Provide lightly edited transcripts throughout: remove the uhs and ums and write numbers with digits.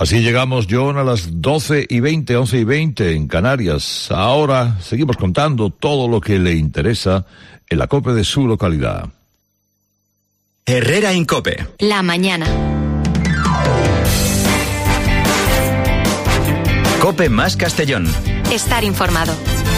Así llegamos, John, a las 12:20, 11:20 en Canarias. Ahora seguimos contando todo lo que le interesa en la COPE de su localidad. Herrera en COPE. La mañana. COPE más Castellón. Estar informado.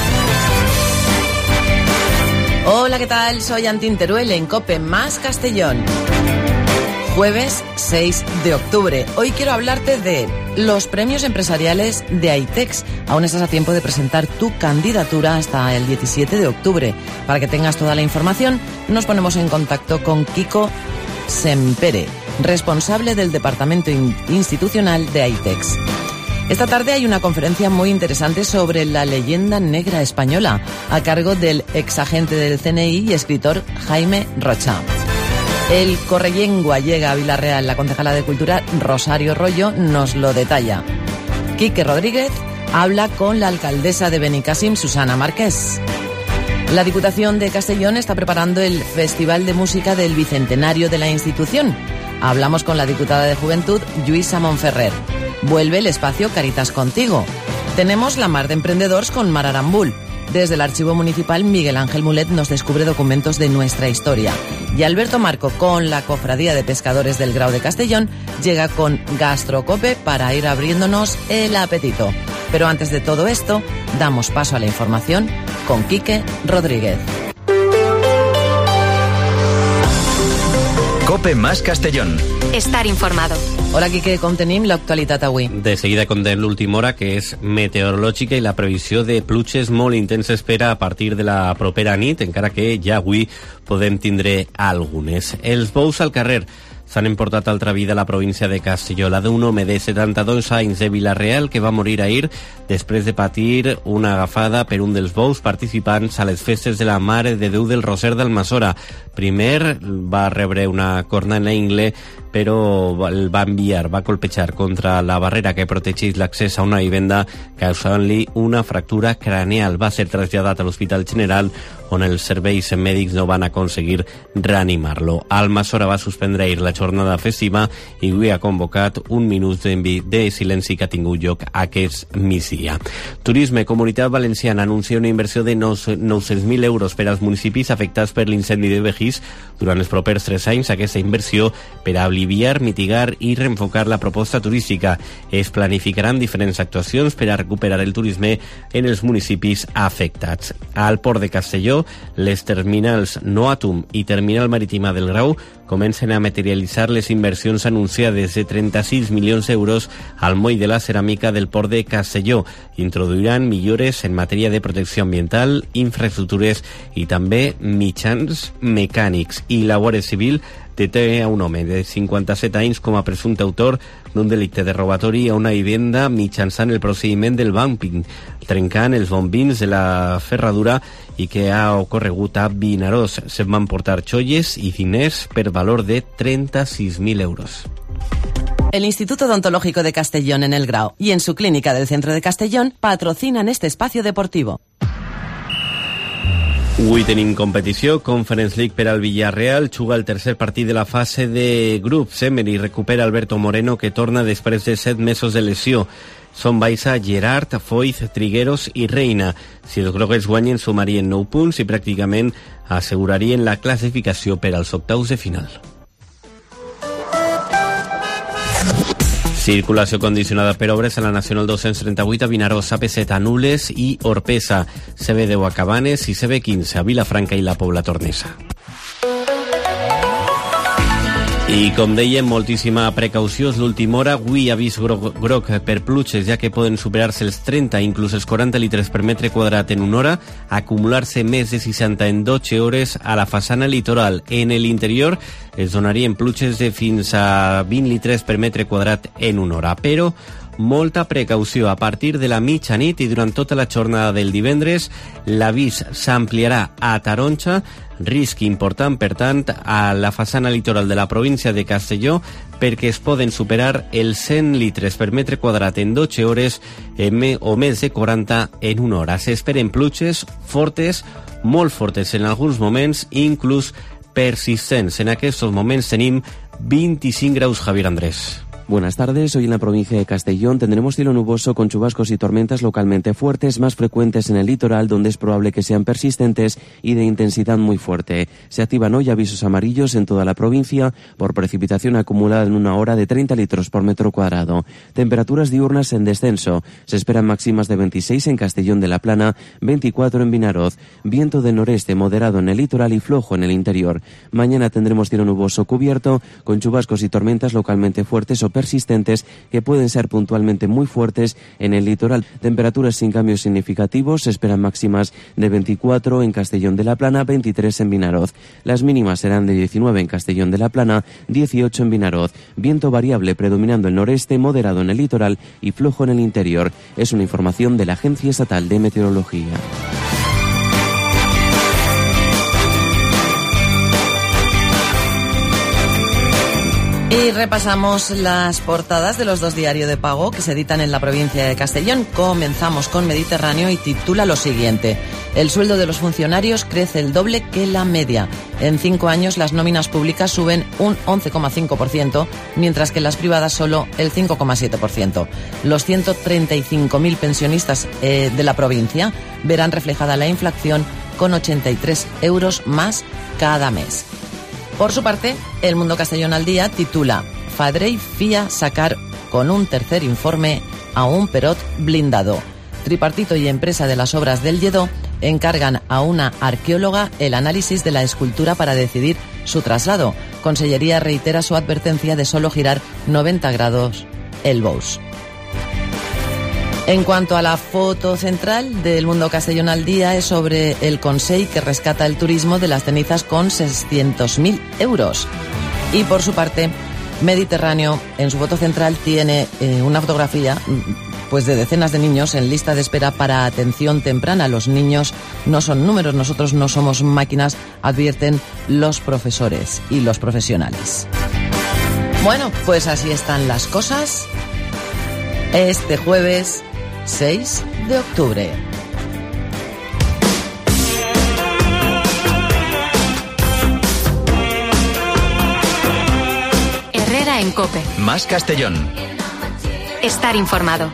Hola, ¿qué tal? Soy Antín Teruel en COPE más Castellón. Jueves 6 de octubre. Hoy quiero hablarte de los premios empresariales de AITEX. Aún estás a tiempo de presentar tu candidatura hasta el 17 de octubre. Para que tengas toda la información, nos ponemos en contacto con Kiko Sempere, responsable del Departamento Institucional de AITEX. Esta tarde hay una conferencia muy interesante sobre la leyenda negra española, a cargo del exagente del CNI y escritor Jaime Rocha. El correllengua llega a Vila-real. La concejala de Cultura, Rosario Rollo, nos lo detalla. Quique Rodríguez habla con la alcaldesa de Benicàssim, Susana Márquez. La Diputación de Castellón está preparando el Festival de Música del Bicentenario de la institución. Hablamos con la diputada de Juventud, Lluïsa Montferrer. Vuelve el espacio Caritas Contigo. Tenemos la Mar de Emprendedors con Mar Arambul. Desde el Archivo Municipal, Miguel Ángel Mulet nos descubre documentos de nuestra historia. Y Alberto Marco, con la Cofradía de Pescadores del Grau de Castellón, llega con Gastrocope para ir abriéndonos el apetito. Pero antes de todo esto, damos paso a la información con Quique Rodríguez. COPE más Castellón. Estar informado. Hola, Quique, com tenim l'actualitat avui? De seguida contem l'última hora, que és meteorològica, i la previsió de pluges molt intenses espera a partir de la propera nit, encara que ja avui podem tindre algunes. Els bous al carrer s'han emportat altra vida a la província de Castelló, la d'un home de 72 anys de Vila-real que va morir ahir després de patir una agafada per un dels bous participants a les festes de la Mare de Déu del Roser d'Almassora. Primer va rebre una corna en la ingle, però el va colpejar contra la barrera que protegeix l'accés a una vivenda, causant-li una fractura craneal. Va ser traslladat a l'Hospital General, on els serveis mèdics no van aconseguir reanimar-lo. Almassora va suspendre ahir la jornada festiva i avui ha convocat un minut de silenci que ha tingut lloc aquest migdia. Turisme. Comunitat Valenciana anuncia una inversió de 900.000 euros per als municipis afectats per l'incendi de Begís durant els propers 3 anys. Aquesta inversió per a aliviar, mitigar i reenfocar la proposta turística. Es planificaran diferents actuacions per a recuperar el turisme en els municipis afectats. Al Port de Castelló, les terminals Noatum i Terminal Marítima del Grau comencen a materialitzar les inversions anunciades de 36 milions d'euros al moll de la ceràmica del Port de Castelló. Introduiran millores en matèria de protecció ambiental, infraestructures i també mitjans mecànics. I la Guàrdia Civil deté a un home de 57 anys com a presumpte autor d'un delicte de robatori a una vivenda mitjançant el procediment del bumping, trencant els bombins de la ferradura, i que ha ocorregut a Vinaròs. Se'n van portar joies i diners per valor de 36.000 euros. El Instituto Odontológico de Castellón en el Grau y en su clínica del centro de Castellón patrocinan este espacio deportivo. Avui tenim competició, Conference League per al Villarreal, juga el tercer partit de la fase de grups. Emery recupera Alberto Moreno, que torna després de 7 mesos de lesió. Són baixa Gerard, Foyth, Trigueros i Reina. Si els grogues guanyen, sumarien 9 punts i pràcticament assegurarien la classificació per als octaus de final. Circulació condicionada per obres a la Nacional 238 a Vinaròs, AP7 a Nules i Orpesa, CB10 a Cabanes i CB15 a Vilafranca i la Pobla Tornesa. I com dèiem, moltíssima precaució, és l'última hora. Avui avís groc per pluges, ja que poden superar-se els 30, inclús els 40 litres per metre quadrat en una hora, acumular-se més de 60 en 12 hores a la façana litoral. En l'interior es donarien pluges de fins a 20 litres per metre quadrat en una hora, però molta precaució. A partir de la mitjanit i durant tota la jornada del divendres, l'avís s'ampliarà a taronja, risc important, per tant, a la façana litoral de la província de Castelló, perquè es poden superar els 100 litres per metre quadrat en 12 hores o més de 40 en una hora. S'esperen pluges fortes, molt fortes en alguns moments, inclús persistents. En aquests moments tenim 25 graus, Javier Andrés. Buenas tardes. Hoy en la provincia de Castellón tendremos cielo nuboso con chubascos y tormentas localmente fuertes, más frecuentes en el litoral, donde es probable que sean persistentes y de intensidad muy fuerte. Se activan hoy avisos amarillos en toda la provincia por precipitación acumulada en una hora de 30 litros por metro cuadrado. Temperaturas diurnas en descenso. Se esperan máximas de 26 en Castellón de la Plana, 24 en Vinaroz. Viento del noreste moderado en el litoral y flojo en el interior. Mañana tendremos cielo nuboso cubierto con chubascos y tormentas localmente fuertes o persistentes que pueden ser puntualmente muy fuertes en el litoral. Temperaturas sin cambios significativos, se esperan máximas de 24 en Castellón de la Plana, 23 en Vinaroz. Las mínimas serán de 19 en Castellón de la Plana, 18 en Vinaroz. Viento variable predominando el noreste, moderado en el litoral y flojo en el interior. Es una información de la Agencia Estatal de Meteorología. Y repasamos las portadas de los 2 diarios de pago que se editan en la provincia de Castellón. Comenzamos con Mediterráneo y titula lo siguiente: el sueldo de los funcionarios crece el doble que la media. En 5 años las nóminas públicas suben un 11,5%, mientras que las privadas solo el 5,7%. Los 135.000 pensionistas de la provincia verán reflejada la inflación con 83 euros más cada mes. Por su parte, El Mundo Castellón al Día titula: Fadrey fía sacar con un tercer informe a un Perot blindado. Tripartito y empresa de las obras del Lledó encargan a una arqueóloga el análisis de la escultura para decidir su traslado. Consellería reitera su advertencia de solo girar 90 grados el Bous. En cuanto a la foto central del Mundo Castellón al Día, es sobre el Consell que rescata el turismo de las cenizas con 600.000 euros. Y por su parte, Mediterráneo, en su foto central, tiene una fotografía pues de decenas de niños en lista de espera para atención temprana. Los niños no son números, nosotros no somos máquinas, advierten los profesores y los profesionales. Bueno, pues así están las cosas este jueves 6 de octubre. Herrera en COPE. Más Castellón. Estar informado.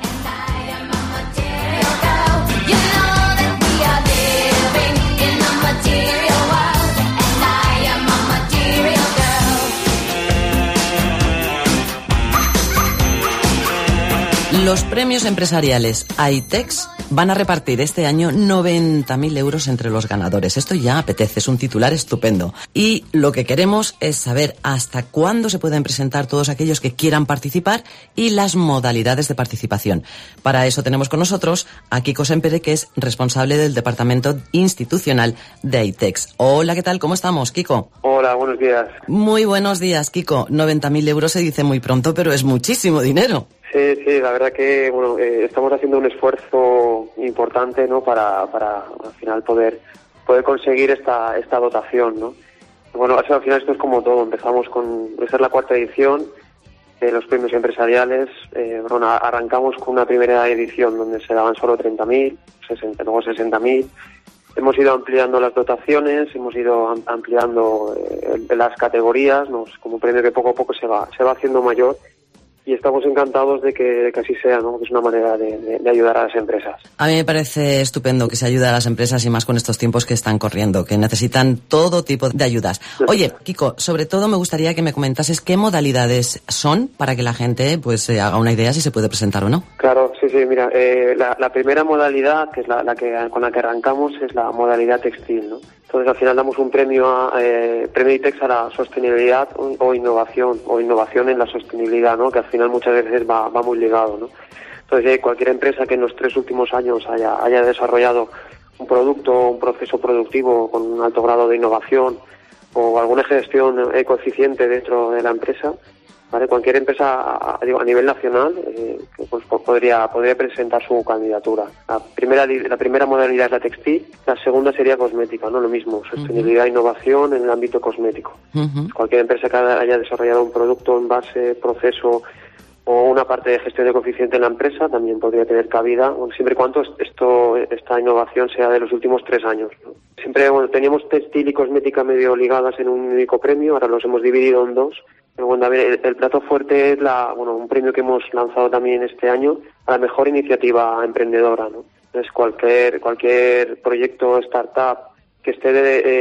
Los premios empresariales AITEX van a repartir este año 90.000 euros entre los ganadores. Esto ya apetece, es un titular estupendo. Y lo que queremos es saber hasta cuándo se pueden presentar todos aquellos que quieran participar y las modalidades de participación. Para eso tenemos con nosotros a Kiko Sempere, que es responsable del Departamento Institucional de AITEX. Hola, ¿qué tal? ¿Cómo estamos, Kiko? Hola, buenos días. Muy buenos días, Kiko. 90.000 euros se dice muy pronto, pero es muchísimo dinero. Sí, la verdad que bueno, estamos haciendo un esfuerzo importante, ¿no? Para al final poder conseguir esta dotación, ¿no? Bueno, al final esto es como todo. Empezamos esta es la 4ª edición de los premios empresariales. Bueno, arrancamos con una primera edición donde se daban solo 30.000, luego 60.000. Hemos ido ampliando las dotaciones, hemos ido ampliando las categorías, ¿no? Es como un premio que poco a poco se va haciendo mayor. Y estamos encantados de que así sea, ¿no? Que es una manera de ayudar a las empresas. A mí me parece estupendo que se ayude a las empresas y más con estos tiempos que están corriendo, que necesitan todo tipo de ayudas. Oye, Kiko, sobre todo me gustaría que me comentases qué modalidades son para que la gente pues haga una idea si se puede presentar o no. Claro, sí, mira, la primera modalidad, que es con la que arrancamos, es la modalidad textil, ¿no? Entonces al final damos un premio ITEX a la sostenibilidad o innovación en la sostenibilidad, ¿no? Que al final muchas veces va muy ligado, ¿no? Entonces cualquier empresa que en los 3 últimos años haya desarrollado un producto, un proceso productivo con un alto grado de innovación o alguna gestión ecoeficiente dentro de la empresa, ¿vale? Cualquier empresa a nivel nacional pues podría presentar su candidatura. La primera modalidad es la textil, la segunda sería cosmética, ¿no? Lo mismo, sostenibilidad e innovación en el ámbito cosmético. Cualquier empresa que haya desarrollado un producto, envase, proceso o una parte de gestión de coeficiente en la empresa también podría tener cabida, siempre y cuando esta innovación sea de los últimos 3 años, ¿no? Siempre teníamos textil y cosmética medio ligadas en un único premio, ahora los hemos dividido en 2, Pero bueno, a ver, el plato fuerte es un premio que hemos lanzado también este año a la mejor iniciativa emprendedora, ¿no? Entonces cualquier proyecto startup que esté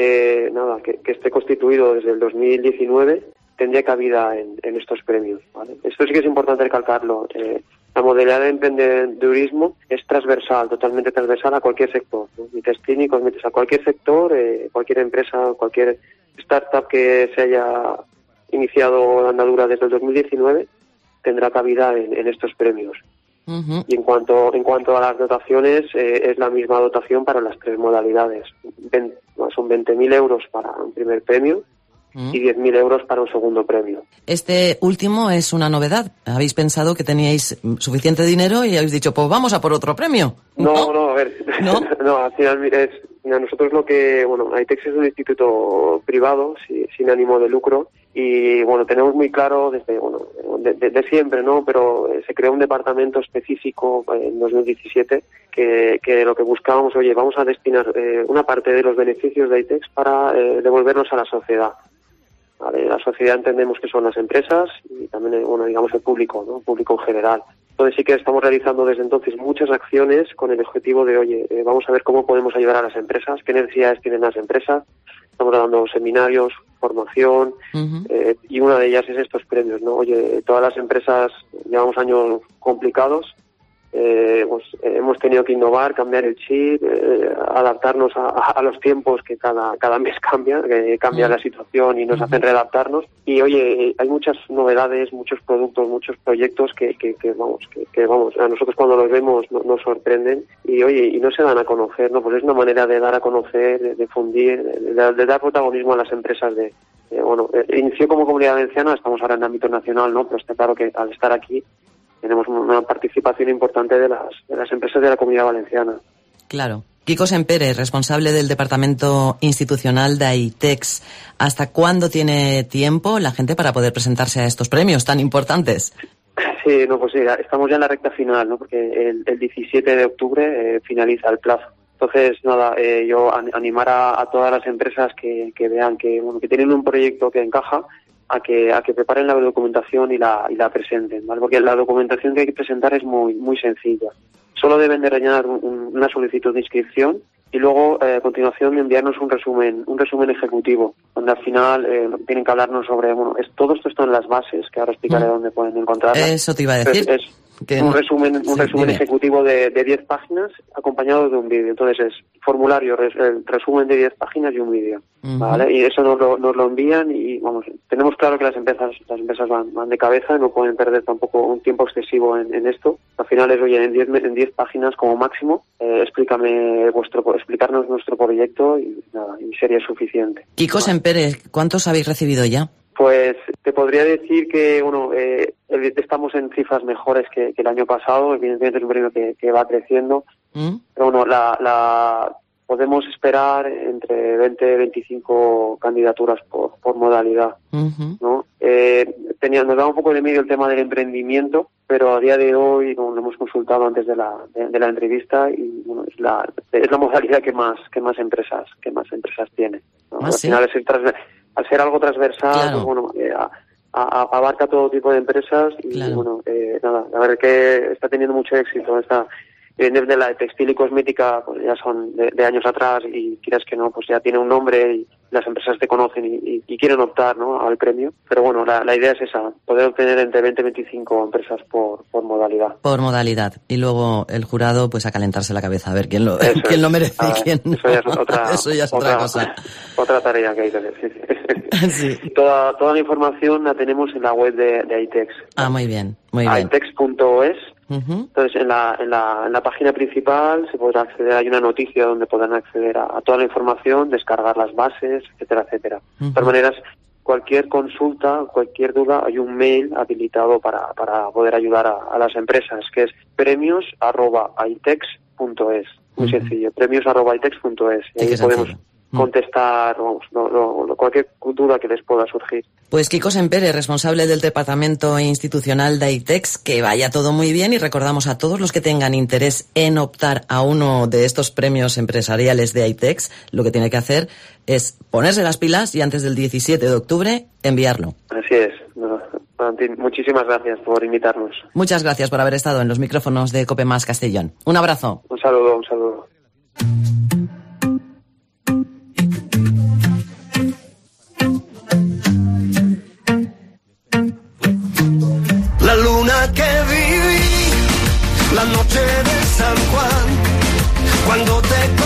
que esté constituido desde el 2019 tendría cabida en estos premios, ¿vale? Esto sí que es importante recalcarlo. La modalidad de emprendedurismo es transversal, totalmente transversal a cualquier sector, ¿no? Mites clínicos, mites a cualquier sector, cualquier empresa, cualquier startup que se haya iniciado la andadura desde el 2019 tendrá cabida en estos premios. Ujú. Y en cuanto a las dotaciones, es la misma dotación para las 3 modalidades. Son 20.000 euros para un primer premio y 10.000 euros para un segundo premio. Este último es una novedad. ¿Habéis pensado que teníais suficiente dinero y habéis dicho, pues vamos a por otro premio? No, a ver. ¿No? No, al final nosotros AITEX es un instituto privado, sin ánimo de lucro, y tenemos muy claro desde siempre, ¿no? Pero se creó un departamento específico en 2017 que lo que buscábamos, vamos a destinar una parte de los beneficios de AITEX para devolvernos a la sociedad. ¿Vale? La sociedad entendemos que son las empresas y también, el público, ¿no? El público en general. Entonces sí que estamos realizando desde entonces muchas acciones con el objetivo de, vamos a ver cómo podemos ayudar a las empresas, qué necesidades tienen las empresas. Estamos dando seminarios, formación, y una de ellas es estos premios, ¿no? Todas las empresas llevamos años complicados, hemos tenido que innovar, cambiar el chip, adaptarnos a los tiempos que cada mes cambia la situación y nos hacen readaptarnos. Y hay muchas novedades, muchos productos, muchos proyectos que a nosotros cuando los vemos nos sorprenden y no se dan a conocer, ¿no? Pues es una manera de dar a conocer, de difundir, de dar protagonismo a las empresas inició como Comunidad Valenciana, estamos ahora en ámbito nacional, ¿no? Pero está claro que al estar aquí tenemos una participación importante de las empresas de la Comunidad Valenciana. Claro. Kiko Sempere, responsable del Departamento Institucional de AITEX. ¿Hasta cuándo tiene tiempo la gente para poder presentarse a estos premios tan importantes? Sí, estamos ya en la recta final, ¿no? Porque el 17 de octubre finaliza el plazo. Entonces, yo animar a todas las empresas que vean que tienen un proyecto que encaja, a que preparen la documentación y la presenten, ¿vale? Porque la documentación que hay que presentar es muy muy sencilla. Solo deben de rellenar una solicitud de inscripción y luego a continuación enviarnos un resumen ejecutivo, donde al final tienen que hablarnos sobre todo esto está en las bases, que ahora explicaré dónde pueden encontrarlas. Eso te iba a decir. Es un resumen ejecutivo de 10 páginas acompañado de un vídeo. Entonces es formulario, el resumen de 10 páginas y un vídeo, ¿vale? Y eso nos lo envían y tenemos claro que las empresas van de cabeza, no pueden perder tampoco un tiempo excesivo en esto. Al final es, en 10 páginas como máximo, explicarnos nuestro proyecto y sería suficiente. Kiko Sempere, ¿cuántos habéis recibido ya? Pues te podría decir que estamos en cifras mejores que el año pasado. Evidentemente es un premio que va creciendo. Pero podemos esperar entre 20 y 25 candidaturas por modalidad, ¿no? Nos da un poco de miedo el tema del emprendimiento, pero a día de hoy lo hemos consultado antes de la entrevista y es la modalidad que más empresas tiene, ¿no? Al final al ser algo transversal, claro. Abarca todo tipo de empresas y claro. La verdad que está teniendo mucho éxito. De la textil y cosmética pues ya son de años atrás y quieras que no, pues ya tiene un nombre y las empresas te conocen y quieren optar, ¿no?, al premio. Pero la idea es esa, poder obtener entre 20 y 25 empresas por modalidad. Por modalidad. Y luego el jurado pues a calentarse la cabeza a ver quién lo merece y quién no. Eso ya es otra cosa. Otra tarea que hay que hacer, sí. Sí. Toda la información la tenemos en la web de AITEX. Muy bien. AITEX.es. Entonces en la página principal se podrá acceder, hay una noticia donde podrán acceder a toda la información, descargar las bases, etcétera. De todas maneras, cualquier consulta, cualquier duda, hay un mail habilitado para poder ayudar a las empresas, que es premios@aitex.es. Muy sencillo, premios@aitex.es. Y ahí contestar, vamos, cualquier duda que les pueda surgir. Pues Kiko Sempere, responsable del Departamento Institucional de AITEX, que vaya todo muy bien, y recordamos a todos los que tengan interés en optar a uno de estos premios empresariales de AITEX, lo que tiene que hacer es ponerse las pilas y antes del 17 de octubre enviarlo. Así es. Muchísimas gracias por invitarnos. Muchas gracias por haber estado en los micrófonos de COPE Más Castellón. Un abrazo. Un saludo, un saludo. La luna que viví, la noche de San Juan, cuando te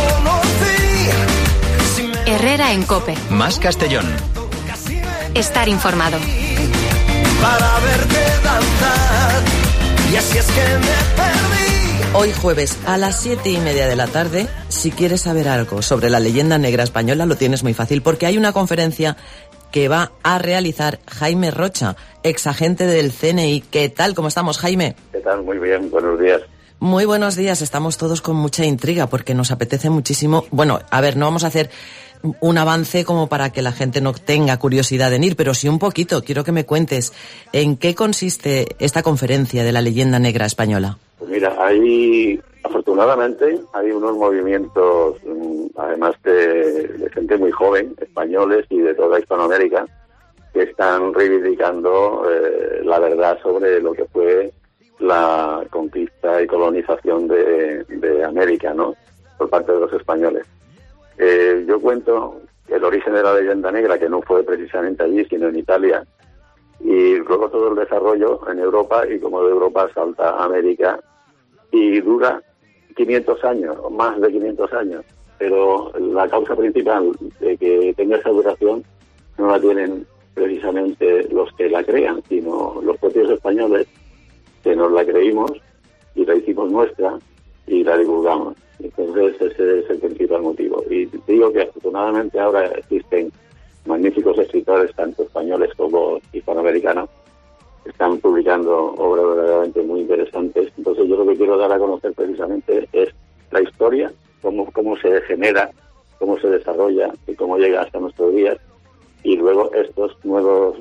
conocí. Herrera en COPE. Más Castellón. Estar informado. Para verte danzar, y así es que me perdí. Hoy jueves a las 7:30 de la tarde, si quieres saber algo sobre la leyenda negra española, lo tienes muy fácil, porque hay una conferencia que va a realizar Jaime Rocha, exagente del CNI. ¿Qué tal? ¿Cómo estamos, Jaime? ¿Qué tal? Muy bien, buenos días. Muy buenos días, estamos todos con mucha intriga porque nos apetece muchísimo. Bueno, a ver, no vamos a hacer un avance como para que la gente no tenga curiosidad en ir, pero sí un poquito. Quiero que me cuentes en qué consiste esta conferencia de la leyenda negra española. Pues mira, afortunadamente hay unos movimientos, además de gente muy joven, españoles y de toda Hispanoamérica, que están reivindicando la verdad sobre lo que fue la conquista y colonización de América, ¿no?, por parte de los españoles. Yo cuento el origen de la leyenda negra, que no fue precisamente allí, sino en Italia, y luego todo el desarrollo en Europa, y como de Europa salta a América, y dura 500 años, o más de 500 años, pero la causa principal de que tenga esa duración no la tienen precisamente los que la crean, sino los propios españoles, que nos la creímos y la hicimos nuestra y la divulgamos. Entonces ese es el principal motivo. Y digo que afortunadamente ahora existen magníficos escritores, tanto españoles como hispanoamericanos, que están publicando obras verdaderamente muy interesantes. Entonces yo lo que quiero dar a conocer precisamente es la historia, cómo se genera, cómo se desarrolla y cómo llega hasta nuestros días. Y luego estos nuevos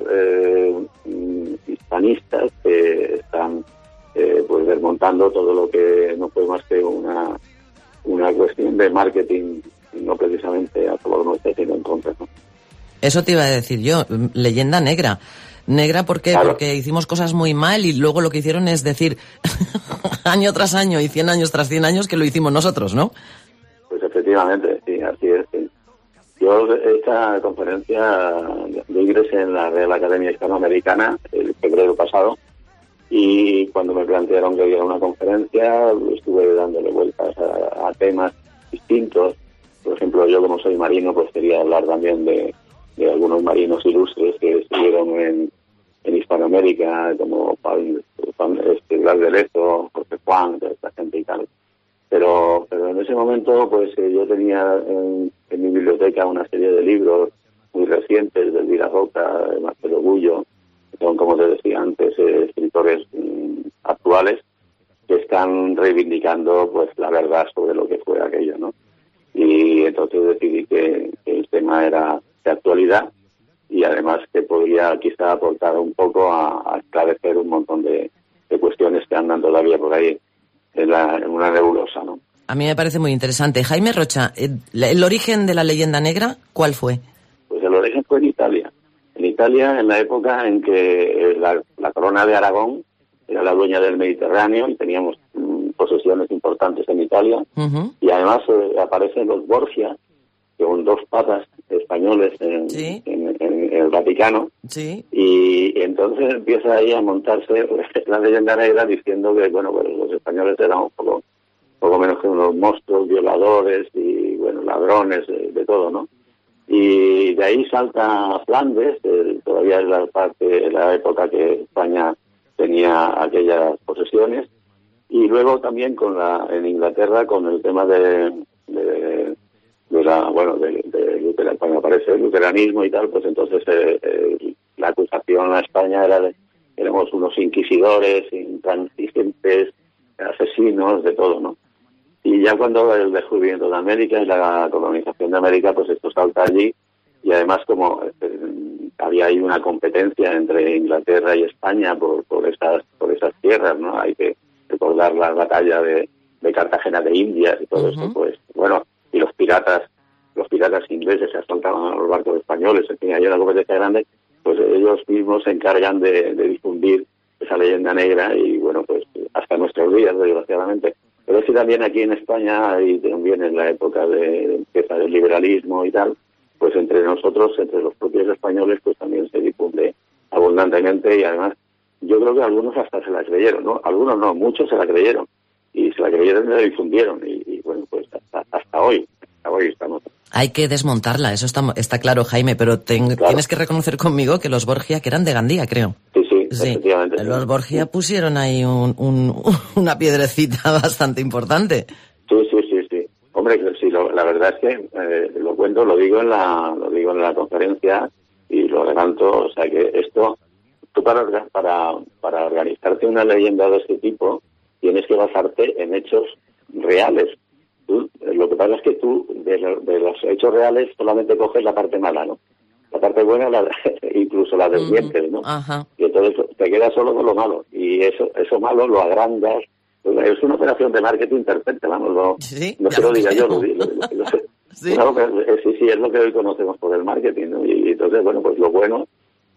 hispanistas que están pues desmontando todo lo que no fue más que una cuestión de marketing, no precisamente a favor nuestro, sino en contra, ¿no? Eso te iba a decir yo, leyenda negra. Negra porque, claro, porque hicimos cosas muy mal y luego lo que hicieron es decir año tras año y 100 años tras 100 años que lo hicimos nosotros, ¿no? Pues efectivamente, sí, así es. Sí. Yo esta conferencia, yo ingresé en la Real Academia Hispanoamericana el febrero pasado, y cuando me plantearon que había una conferencia, estuve dándole vueltas a temas distintos. Por ejemplo, yo como soy marino, pues quería hablar también de algunos marinos ilustres que estuvieron en Hispanoamérica, como Blas de Lezo, Jorge Juan, toda esta gente y tal. Pero en ese momento, pues yo tenía en mi biblioteca una serie de libros muy recientes de Elvira Roca, de Marcelo Gullo, que son, como te decía antes, escritores actuales que están reivindicando pues la verdad sobre lo que fue aquello, ¿no? Y entonces decidí que el tema era de actualidad y además que podría quizá aportar un poco a esclarecer un montón de cuestiones que andan todavía por ahí en una nebulosa, ¿no? A mí me parece muy interesante. Jaime Rocha, ¿el origen de la leyenda negra cuál fue? Pues el origen fue en Italia. En Italia, en la época en que la corona de Aragón era la dueña del Mediterráneo y teníamos posesiones importantes en Italia. Uh-huh. Y además aparecen los Borgia, que son dos papas españoles en el Vaticano. Sí. Y entonces empieza ahí a montarse la leyenda negra diciendo que, bueno, pues los españoles eran un poco menos que unos monstruos, violadores y, bueno, ladrones, de todo, ¿no? Y de ahí salta Flandes, todavía es la época que España tenía aquellas posesiones, y luego también en Inglaterra con el tema de cuando aparece el luteranismo y tal, pues entonces la acusación a España era de que éramos unos inquisidores, intransigentes, asesinos, de todo, ¿no? Y ya cuando el descubrimiento de América y la colonización Federación de América, pues esto salta allí, y además como había ahí una competencia entre Inglaterra y España por esas tierras, ¿no? Hay que recordar la batalla de Cartagena de Indias y todo eso, pues bueno, y los piratas ingleses se asaltaban a los barcos españoles, en fin, hay una competencia grande, pues ellos mismos se encargan de difundir esa leyenda negra, y bueno, pues hasta nuestros días, desgraciadamente. Pero sí, también aquí en España, y también en la época de empieza del liberalismo y tal, pues entre nosotros, entre los propios españoles, pues también se difunde abundantemente, y además yo creo que algunos hasta se la creyeron, ¿no? Algunos no, muchos se la creyeron, y se la creyeron y la difundieron, y bueno, pues hasta hoy estamos. Hay que desmontarla, eso está claro, Jaime, pero tienes que reconocer conmigo que los Borgia, que eran de Gandía, creo. Sí, efectivamente. Los Borgia pusieron ahí una piedrecita bastante importante. Sí. Hombre, sí, la verdad es que lo digo en la conferencia y lo adelanto, o sea que esto, tú para organizarte una leyenda de este tipo, tienes que basarte en hechos reales. Lo que pasa es que tú, de los hechos reales, solamente coges la parte mala, ¿no? La parte buena, incluso la desmientes, ¿no? Ajá. Y entonces te quedas solo con lo malo. Y eso malo lo agrandas. Es una operación de marketing perfecta, vamos. No se lo diga yo, lo sé. ¿Sí? No, sí, es lo que hoy conocemos por el marketing, ¿no? Y entonces, bueno, pues lo bueno,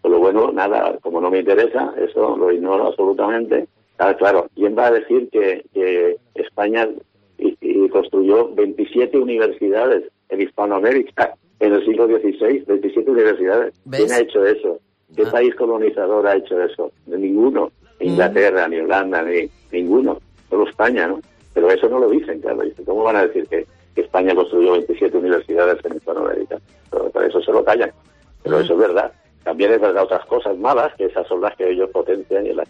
nada, como no me interesa, eso lo ignoro absolutamente. Claro, ¿quién va a decir que España y construyó 27 universidades en Hispanoamérica en el siglo XVI, 27 universidades? ¿Ves? ¿Quién ha hecho eso? ¿Qué país colonizador ha hecho eso? Ninguno. Ni Inglaterra, ni Holanda, ni ninguno. Solo España, ¿no? Pero eso no lo dicen, claro. ¿Cómo van a decir que España construyó 27 universidades en Hispanoamérica? Pero eso se lo callan. Pero eso es verdad. También es verdad otras cosas malas, que esas son las que ellos potencian y las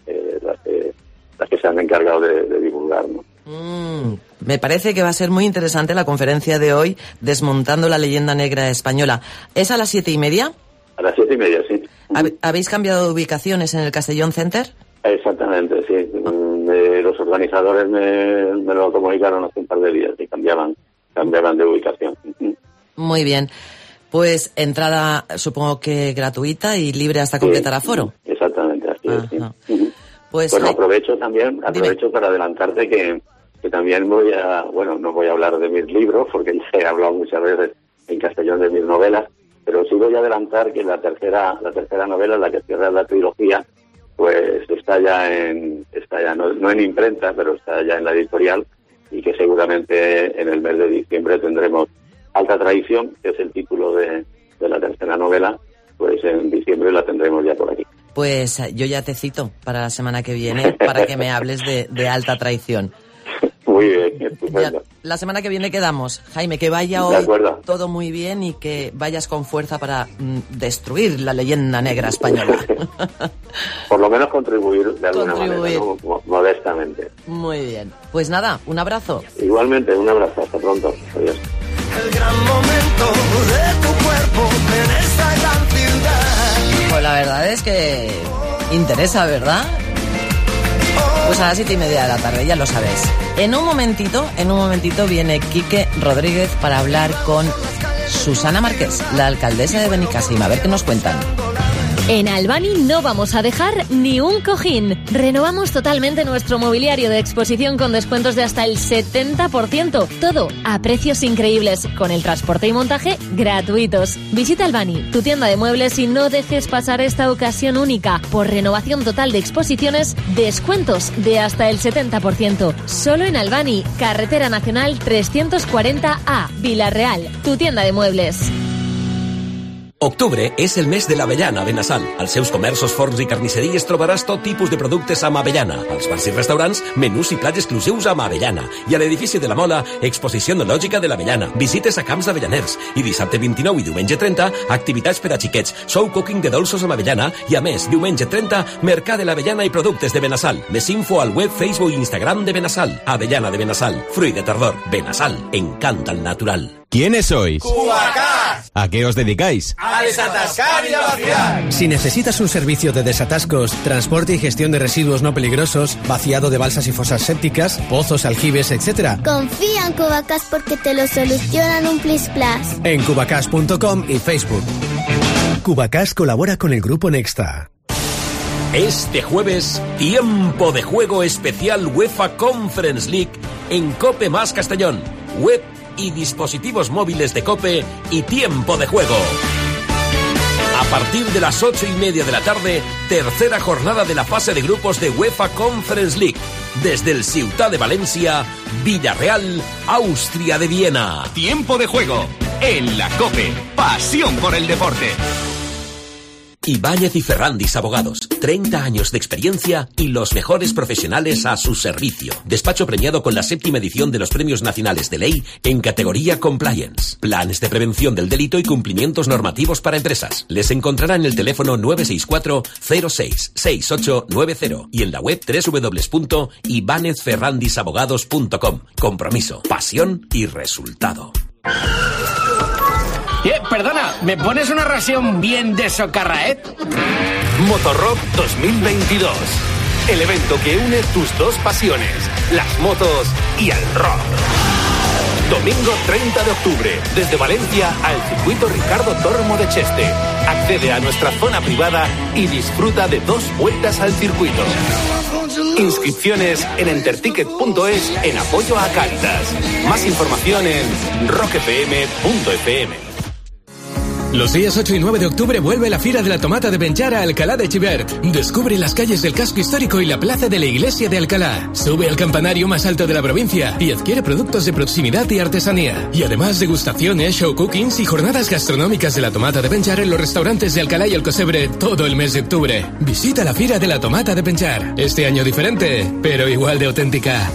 que se han encargado de divulgar, ¿no? Me parece que va a ser muy interesante la conferencia de hoy, desmontando la leyenda negra española. ¿Es a las 7:30? A las 7:30, sí. ¿Habéis cambiado de ubicaciones en el Castellón Center? Exactamente, sí. Los organizadores me lo comunicaron hace un par de días y cambiaban de ubicación. Muy bien. Pues entrada, supongo que gratuita y libre hasta completar aforo. Exactamente, así es. Sí. Pues bueno, aprovecho para adelantarte que también no voy a hablar de mis libros, porque ya he hablado muchas veces en Castellón de mis novelas, pero sí voy a adelantar que la tercera novela, la que cierra la trilogía, pues está ya no en imprenta, pero está ya en la editorial, y que seguramente en el mes de diciembre tendremos Alta Traición, que es el título de la tercera novela, pues en diciembre la tendremos ya por aquí. Pues yo ya te cito para la semana que viene para que me hables de Alta Traición. Muy bien, estupendo. La semana que viene quedamos. Jaime, que vaya hoy todo muy bien y que vayas con fuerza para destruir la leyenda negra española. Por lo menos contribuir de alguna manera, ¿no? Modestamente. Muy bien. Pues nada, un abrazo. Igualmente, un abrazo. Hasta pronto. Adiós. El gran momento de tu cuerpo en esta gran ciudad. Pues la verdad es que interesa, ¿verdad? Pues a las 7:30 de la tarde, ya lo sabes. En un momentito viene Quique Rodríguez para hablar con Susana Márquez, la alcaldesa de Benicàssim. A ver qué nos cuentan. En Albany no vamos a dejar ni un cojín. Renovamos totalmente nuestro mobiliario de exposición con descuentos de hasta el 70%. Todo a precios increíbles, con el transporte y montaje gratuitos. Visita Albany, tu tienda de muebles, y no dejes pasar esta ocasión única. Por renovación total de exposiciones, descuentos de hasta el 70%. Solo en Albany, Carretera Nacional 340A, Vila-real, tu tienda de muebles. Octubre és el mes de l'avellana a Benassal. Als seus comerços, forns i carnisseries trobaràs tot tipus de productes amb avellana. Als bars i restaurants, menús i plats exclusius amb avellana. I a l'edifici de la Mola, exposició etnològica de l'avellana, visites a camps d'avellaners. I dissabte 29 i diumenge 30, activitats per a xiquets, show cooking de dolços amb avellana i, a més, diumenge 30, mercat de l'avellana i productes de Benassal. Més info al web, Facebook i Instagram de Benassal. Avellana de Benassal, fruit de tardor. Benassal, encanta el natural. ¿Quiénes sois? ¡Cubacars! ¿A qué os dedicáis? ¡A desatascar y a vaciar! Si necesitas un servicio de desatascos, transporte y gestión de residuos no peligrosos, vaciado de balsas y fosas sépticas, pozos, aljibes, etc., confía en Cubacas porque te lo solucionan un plis plas. En cubacas.com y Facebook. Cubacas colabora con el Grupo Nexta. Este jueves, tiempo de juego especial UEFA Conference League en COPE más Castellón. Web y dispositivos móviles de COPE y tiempo de juego. A partir de las 8:30 de la tarde, tercera jornada de la fase de grupos de UEFA Conference League. Desde el Ciutat de Valencia, Villarreal, Austria de Viena. Tiempo de juego en la COPE. Pasión por el deporte. Ibáñez y Ferrandis Abogados, 30 años de experiencia y los mejores profesionales a su servicio. Despacho premiado con la 7ª edición de los Premios Nacionales de Ley en categoría Compliance. Planes de prevención del delito y cumplimientos normativos para empresas. Les encontrará en el teléfono 964 06 6890 y en la web www.ibanezferrandisabogados.com. Compromiso, pasión y resultado. Perdona, ¿me pones una ración bien de socarraet? Motorrock 2022. El evento que une tus dos pasiones, las motos y el rock. Domingo 30 de octubre, desde Valencia al circuito Ricardo Tormo de Cheste. Accede a nuestra zona privada y disfruta de 2 vueltas al circuito. Inscripciones en enterticket.es en apoyo a Cáritas. Más información en rockfm.fm. Los días 8 y 9 de octubre vuelve la Fira de la Tomata de Benllar a Alcalá de Xivert. Descubre las calles del casco histórico y la plaza de la iglesia de Alcalá. Sube al campanario más alto de la provincia y adquiere productos de proximidad y artesanía. Y además degustaciones, show cookings y jornadas gastronómicas de la Tomata de Benllar en los restaurantes de Alcalá y Alcocebre todo el mes de octubre. Visita la Fira de la Tomata de Benllar. Este año diferente, pero igual de auténtica.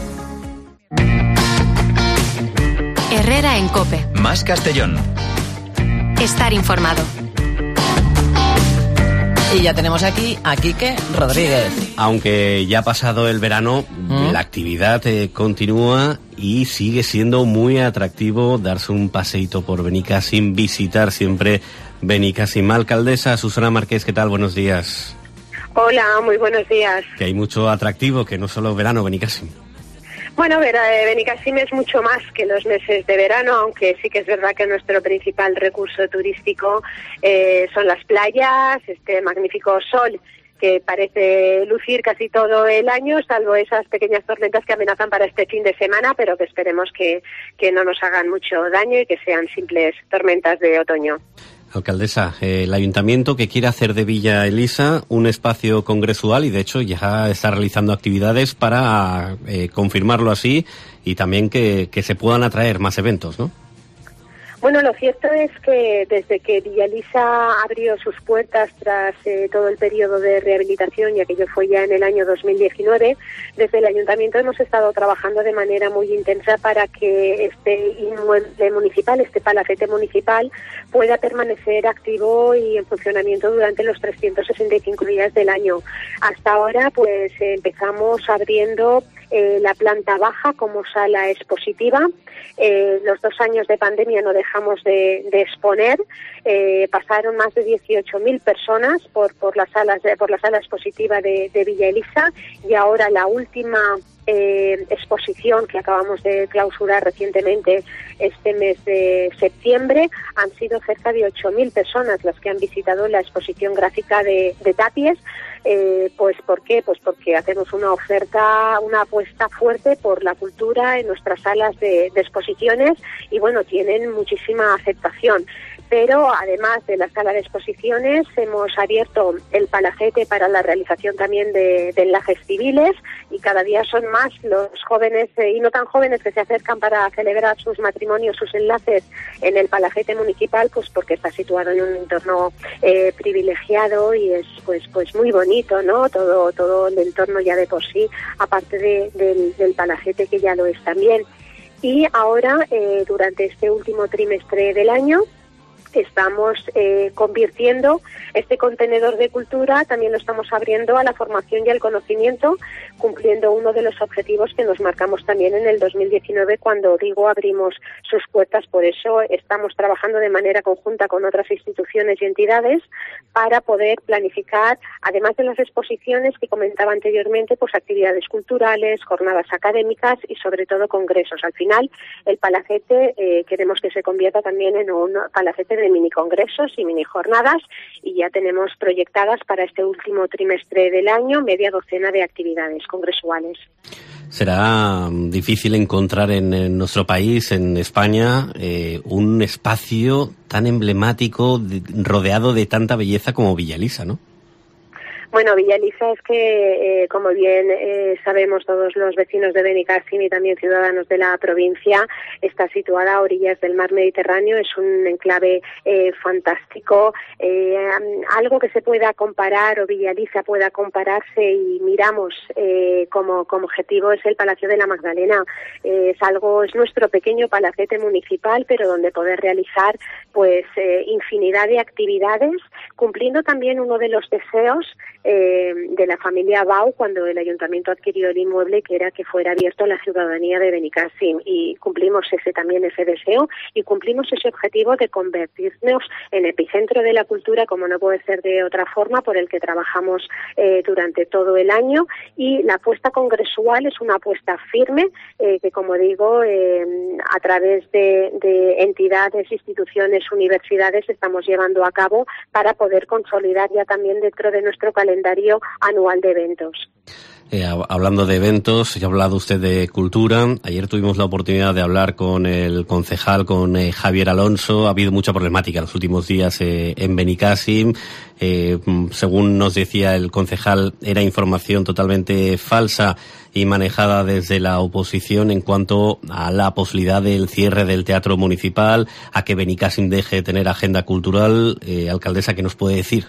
Herrera en COPE. Más Castellón. Estar informado. Y ya tenemos aquí a Quique Rodríguez. Aunque ya ha pasado el verano, la actividad continúa y sigue siendo muy atractivo darse un paseíto por Benicàssim, visitar siempre Benicàssim. Alcaldesa Susana Márquez, ¿qué tal? Buenos días. Hola, muy buenos días. Que hay mucho atractivo, que no solo verano Benicàssim. Bueno, Benicàssim es mucho más que los meses de verano, aunque sí que es verdad que nuestro principal recurso turístico son las playas, este magnífico sol que parece lucir casi todo el año, salvo esas pequeñas tormentas que amenazan para este fin de semana, pero que esperemos que no nos hagan mucho daño y que sean simples tormentas de otoño. Alcaldesa, el ayuntamiento que quiere hacer de Villa Elisa un espacio congresual y de hecho ya está realizando actividades para confirmarlo así y también que se puedan atraer más eventos, ¿no? Bueno, lo cierto es que desde que Villa Elisa abrió sus puertas tras todo el periodo de rehabilitación, y aquello fue ya en el año 2019, desde el Ayuntamiento hemos estado trabajando de manera muy intensa para que este inmueble municipal, este palacete municipal, pueda permanecer activo y en funcionamiento durante los 365 días del año. Hasta ahora, pues empezamos abriendo la planta baja como sala expositiva. Los 2 años de pandemia no dejamos de exponer. Pasaron más de 18.000 personas por la sala expositiva de Villa Elisa, y ahora la última exposición que acabamos de clausurar recientemente este mes de septiembre, han sido cerca de 8.000 personas las que han visitado la exposición gráfica de Tapies. Pues ¿por qué? Pues porque hacemos una apuesta fuerte por la cultura en nuestras salas de exposiciones, y bueno, tienen muchísima aceptación. Pero además de la sala de exposiciones, hemos abierto el palacete para la realización también de enlaces civiles, y cada día son más los jóvenes y no tan jóvenes que se acercan para celebrar sus matrimonios, sus enlaces en el palacete municipal, pues porque está situado en un entorno privilegiado y es pues muy bonito, ¿no? Todo el entorno ya de por sí, aparte del palacete, que ya lo es también. Y ahora, durante este último trimestre del año, estamos convirtiendo este contenedor de cultura, también lo estamos abriendo a la formación y al conocimiento, cumpliendo uno de los objetivos que nos marcamos también en el 2019 cuando, abrimos sus puertas. Por eso estamos trabajando de manera conjunta con otras instituciones y entidades para poder planificar, además de las exposiciones que comentaba anteriormente, pues actividades culturales, jornadas académicas y sobre todo congresos. Al final, el Palacete queremos que se convierta también en un palacete de mini congresos y mini jornadas, y ya tenemos proyectadas para este último trimestre del año media docena de actividades congresuales. Será difícil encontrar en nuestro país, en España, un espacio tan emblemático, rodeado de tanta belleza como Villalisa, ¿no? Bueno, Villalisa es que, como bien sabemos todos los vecinos de Benicàssim y también ciudadanos de la provincia, está situada a orillas del mar Mediterráneo, es un enclave fantástico, algo que se pueda comparar o Villalisa pueda compararse y miramos como objetivo es el Palacio de la Magdalena. Es nuestro pequeño palacete municipal, pero donde poder realizar pues infinidad de actividades, cumpliendo también uno de los deseos de la familia Bau cuando el ayuntamiento adquirió el inmueble, que era que fuera abierto a la ciudadanía de Benicàssim, y cumplimos ese deseo y cumplimos ese objetivo de convertirnos en epicentro de la cultura, como no puede ser de otra forma, por el que trabajamos durante todo el año. Y la apuesta congresual es una apuesta firme que, como digo, a través de entidades, instituciones, universidades estamos llevando a cabo para poder consolidar ya también dentro de nuestro calendario anual de eventos. Hablando de eventos, ya ha hablado usted de cultura. Ayer tuvimos la oportunidad de hablar con el concejal, con Javier Alonso. Ha habido mucha problemática en los últimos días en Benicàssim. Según nos decía el concejal, era información totalmente falsa y manejada desde la oposición en cuanto a la posibilidad del cierre del teatro municipal, a que Benicàssim deje de tener agenda cultural. Alcaldesa, ¿qué nos puede decir?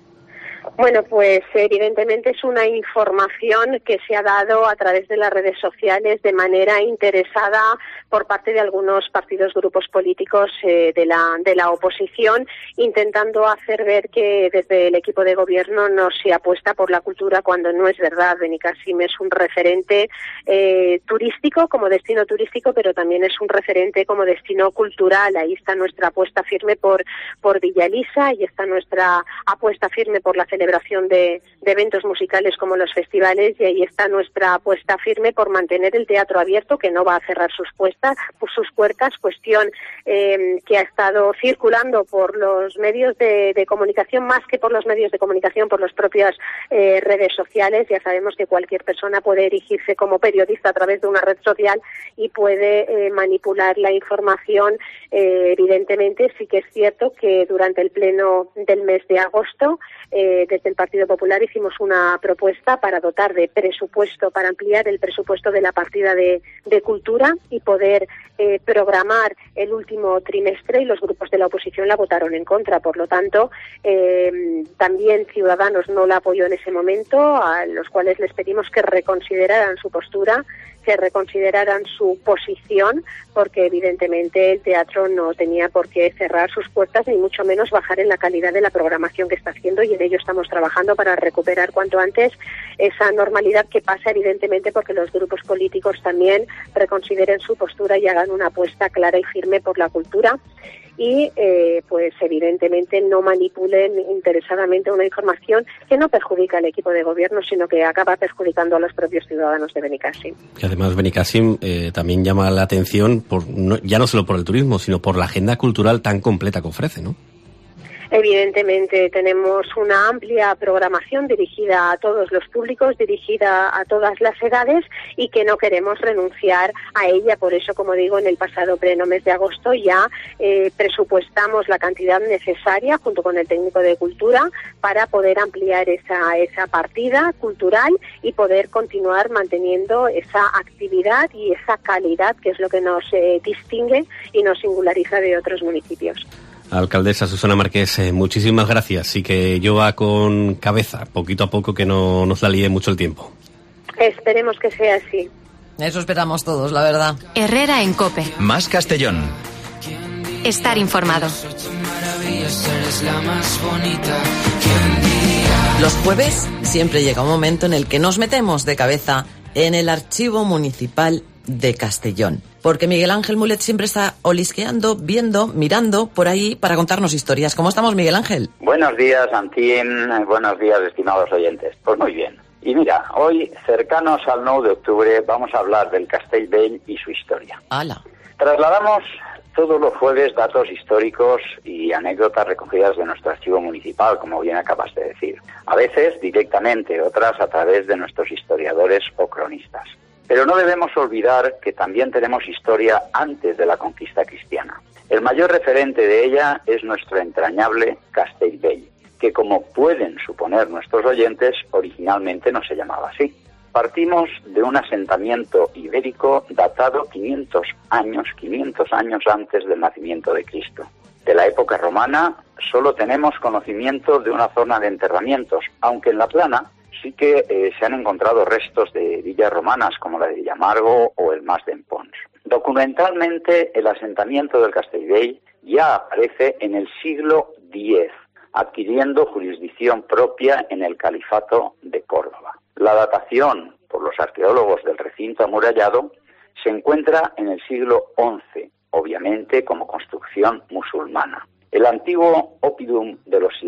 Bueno, pues evidentemente es una información que se ha dado a través de las redes sociales de manera interesada por parte de algunos partidos, grupos políticos de la oposición, intentando hacer ver que desde el equipo de gobierno no se apuesta por la cultura cuando no es verdad. Benicàssim es un referente turístico, como destino turístico, pero también es un referente como destino cultural. Ahí está nuestra apuesta firme por Villalisa, y está nuestra apuesta firme por la celebración de eventos musicales como los festivales, y ahí está nuestra apuesta firme por mantener el teatro abierto, que no va a cerrar sus puertas, cuestión que ha estado circulando por los medios de comunicación, más que por los medios de comunicación, por las propias redes sociales. Ya sabemos que cualquier persona puede erigirse como periodista a través de una red social y puede manipular la información. Evidentemente sí que es cierto que durante el pleno del mes de agosto, desde el Partido Popular hicimos una propuesta para dotar de presupuesto, para ampliar el presupuesto de la partida de cultura y poder programar el último trimestre, y los grupos de la oposición la votaron en contra. Por lo tanto, también Ciudadanos no la apoyó en ese momento, a los cuales les pedimos que reconsideraran su postura, que reconsideraran su posición, porque evidentemente el teatro no tenía por qué cerrar sus puertas, ni mucho menos bajar en la calidad de la programación que está haciendo, y en ello estamos trabajando para recuperar cuanto antes esa normalidad, que pasa evidentemente porque los grupos políticos también reconsideren su postura y hagan una apuesta clara y firme por la cultura, y pues evidentemente no manipulen interesadamente una información que no perjudica al equipo de gobierno, sino que acaba perjudicando a los propios ciudadanos de Benicàssim. Y además Benicàssim también llama la atención ya no solo por el turismo, sino por la agenda cultural tan completa que ofrece, ¿no? Evidentemente tenemos una amplia programación dirigida a todos los públicos, dirigida a todas las edades, y que no queremos renunciar a ella. Por eso, como digo, en el pasado pleno mes de agosto ya presupuestamos la cantidad necesaria junto con el técnico de cultura para poder ampliar esa partida cultural y poder continuar manteniendo esa actividad y esa calidad, que es lo que nos distingue y nos singulariza de otros municipios. Alcaldesa Susana Márquez, muchísimas gracias, y que llueva con cabeza, poquito a poco, que no nos la líe mucho el tiempo. Esperemos que sea así. Eso esperamos todos, la verdad. Herrera en COPE. Más Castellón. Estar informado. sonríes, eres la más bonita. ¿Quién diría? Los jueves siempre llega un momento en el que nos metemos de cabeza en el Archivo Municipal de Castellón. Porque Miguel Ángel Mulet siempre está olisqueando, viendo, mirando por ahí para contarnos historias. ¿Cómo estamos, Miguel Ángel? Buenos días, Antín. Buenos días, estimados oyentes. Pues muy bien. Y mira, hoy, cercanos al 9 de octubre, vamos a hablar del Castellbell y su historia. ¡Hala! Trasladamos todos los jueves datos históricos y anécdotas recogidas de nuestro archivo municipal, como bien acabas de decir. A veces directamente, otras a través de nuestros historiadores o cronistas. Pero no debemos olvidar que también tenemos historia antes de la conquista cristiana. El mayor referente de ella es nuestro entrañable Castellbell, que como pueden suponer nuestros oyentes, originalmente no se llamaba así. Partimos de un asentamiento ibérico datado 500 años antes del nacimiento de Cristo. De la época romana solo tenemos conocimiento de una zona de enterramientos, aunque en la Plana sí que se han encontrado restos de villas romanas como la de Villamargo o el Mas d'Empons. Documentalmente, el asentamiento del Castellbell ya aparece en el siglo X, adquiriendo jurisdicción propia en el Califato de Córdoba. La datación por los arqueólogos del recinto amurallado se encuentra en el siglo XI, obviamente como construcción musulmana. El antiguo oppidum de los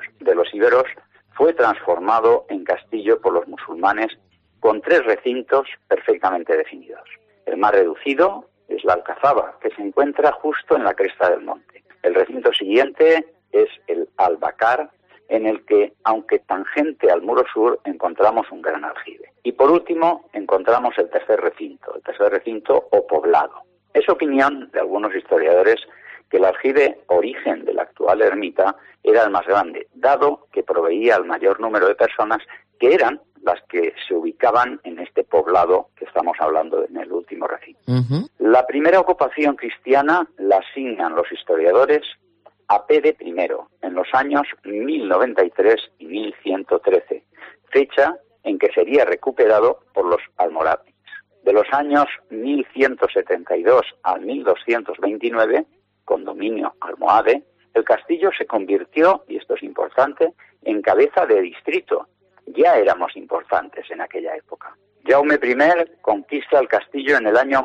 íberos fue transformado en castillo por los musulmanes con 3 recintos perfectamente definidos. El más reducido es la Alcazaba, que se encuentra justo en la cresta del monte. El recinto siguiente es el Albacar, en el que, aunque tangente al muro sur, encontramos un gran aljibe. Y por último, encontramos el tercer recinto o poblado. Es opinión de algunos historiadores que el aljibe, origen de la actual ermita, era el más grande, dado que proveía al mayor número de personas que eran las que se ubicaban en este poblado que estamos hablando en el último recinto. La primera ocupación cristiana la asignan los historiadores a Pede I, en los años 1093 y 1113, fecha en que sería recuperado por los almorávides. De los años 1172 a 1229, con dominio almohade, el castillo se convirtió, y esto es importante, en cabeza de distrito. Ya éramos importantes en aquella época. Jaume I conquista el castillo en el año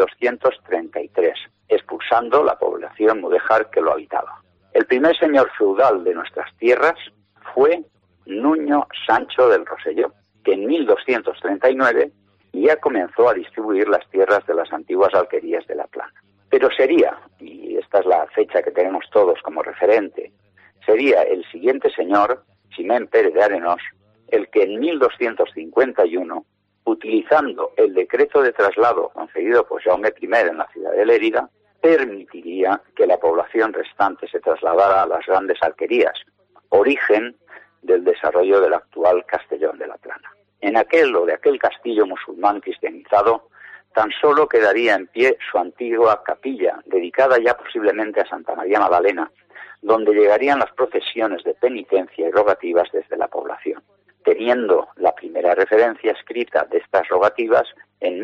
1233, expulsando la población mudéjar que lo habitaba. El primer señor feudal de nuestras tierras fue Nuño Sancho del Roselló, que en 1239 ya comenzó a distribuir las tierras de las antiguas alquerías de la Plana. Pero sería, y esta es la fecha que tenemos todos como referente, sería el siguiente señor, Ximén Pérez de Arenós, el que en 1251, utilizando el decreto de traslado concedido por Jaume I en la ciudad de Lérida, permitiría que la población restante se trasladara a las grandes alquerías, origen del desarrollo del actual Castellón de la Plana. En aquel castillo musulmán cristianizado, tan solo quedaría en pie su antigua capilla, dedicada ya posiblemente a Santa María Magdalena, donde llegarían las procesiones de penitencia y rogativas desde la población, teniendo la primera referencia escrita de estas rogativas en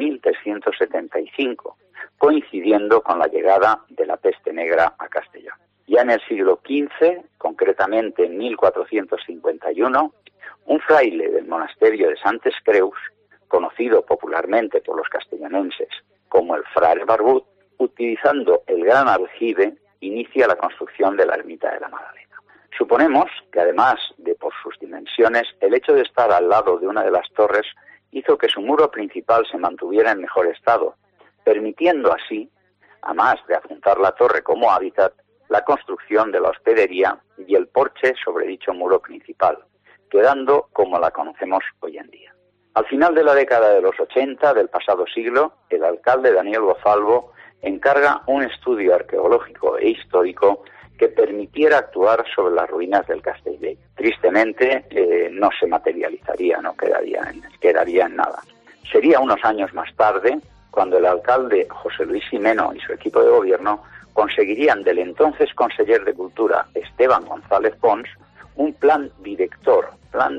1375, coincidiendo con la llegada de la peste negra a Castellón. Ya en el siglo XV, concretamente en 1451, un fraile del monasterio de Santes Creus, conocido popularmente por los castellonenses como el Frare Barbut, utilizando el gran aljibe, inicia la construcción de la ermita de la Magdalena. Suponemos que además de por sus dimensiones, el hecho de estar al lado de una de las torres hizo que su muro principal se mantuviera en mejor estado, permitiendo así, a más de apuntar la torre como hábitat, la construcción de la hospedería y el porche sobre dicho muro principal, quedando como la conocemos hoy en día. Al final de la década de los 80 del pasado siglo, el alcalde Daniel Gozalvo encarga un estudio arqueológico e histórico que permitiera actuar sobre las ruinas del Castellbell. Tristemente, no se materializaría, no quedaría en nada. Sería unos años más tarde cuando el alcalde José Luis Ximeno y su equipo de gobierno conseguirían del entonces conseller de Cultura Esteban González Pons un plan director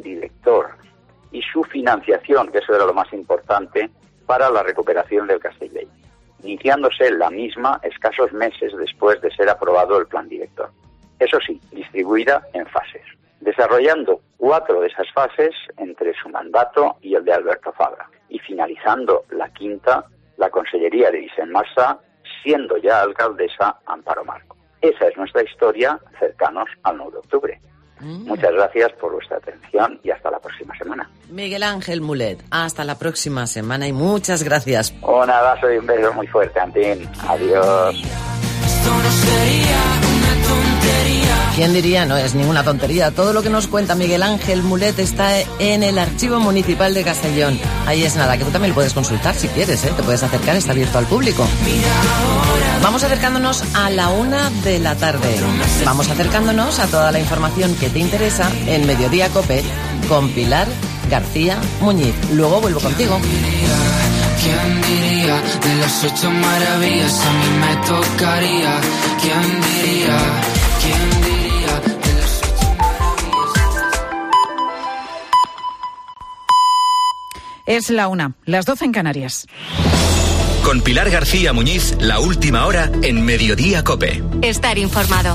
y su financiación, que eso era lo más importante, para la recuperación del Castellbell, iniciándose la misma escasos meses después de ser aprobado el plan director. eso sí, distribuida en fases, desarrollando 4 de esas fases entre su mandato y el de Alberto Fabra, y finalizando la quinta, la Consellería de Vicent Massá, siendo ya alcaldesa Amparo Marco. Esa es nuestra historia, cercanos al 9 de octubre. Muchas gracias por vuestra atención y hasta la próxima semana. Miguel Ángel Mulet, hasta la próxima semana y muchas gracias. Un abrazo y un beso muy fuerte, Antín. Adiós. Esto no sería una tontería. ¿Quién diría? No es ninguna tontería. Todo lo que nos cuenta Miguel Ángel Mulet está en el Archivo Municipal de Castellón. Ahí es nada, que tú también lo puedes consultar si quieres, ¿eh? Te puedes acercar, está abierto al público. Vamos acercándonos a la 1 de la tarde. Vamos acercándonos a toda la información que te interesa en Mediodía COPE con Pilar García Muñiz. Luego vuelvo contigo. ¿Quién diría? De las 8 maravillas a mí me tocaría. ¿Quién diría? ¿Quién diría? De las 8 maravillas. Es la 1, las 12 en Canarias. Con Pilar García Muñiz, la última hora en Mediodía COPE. Estar informado.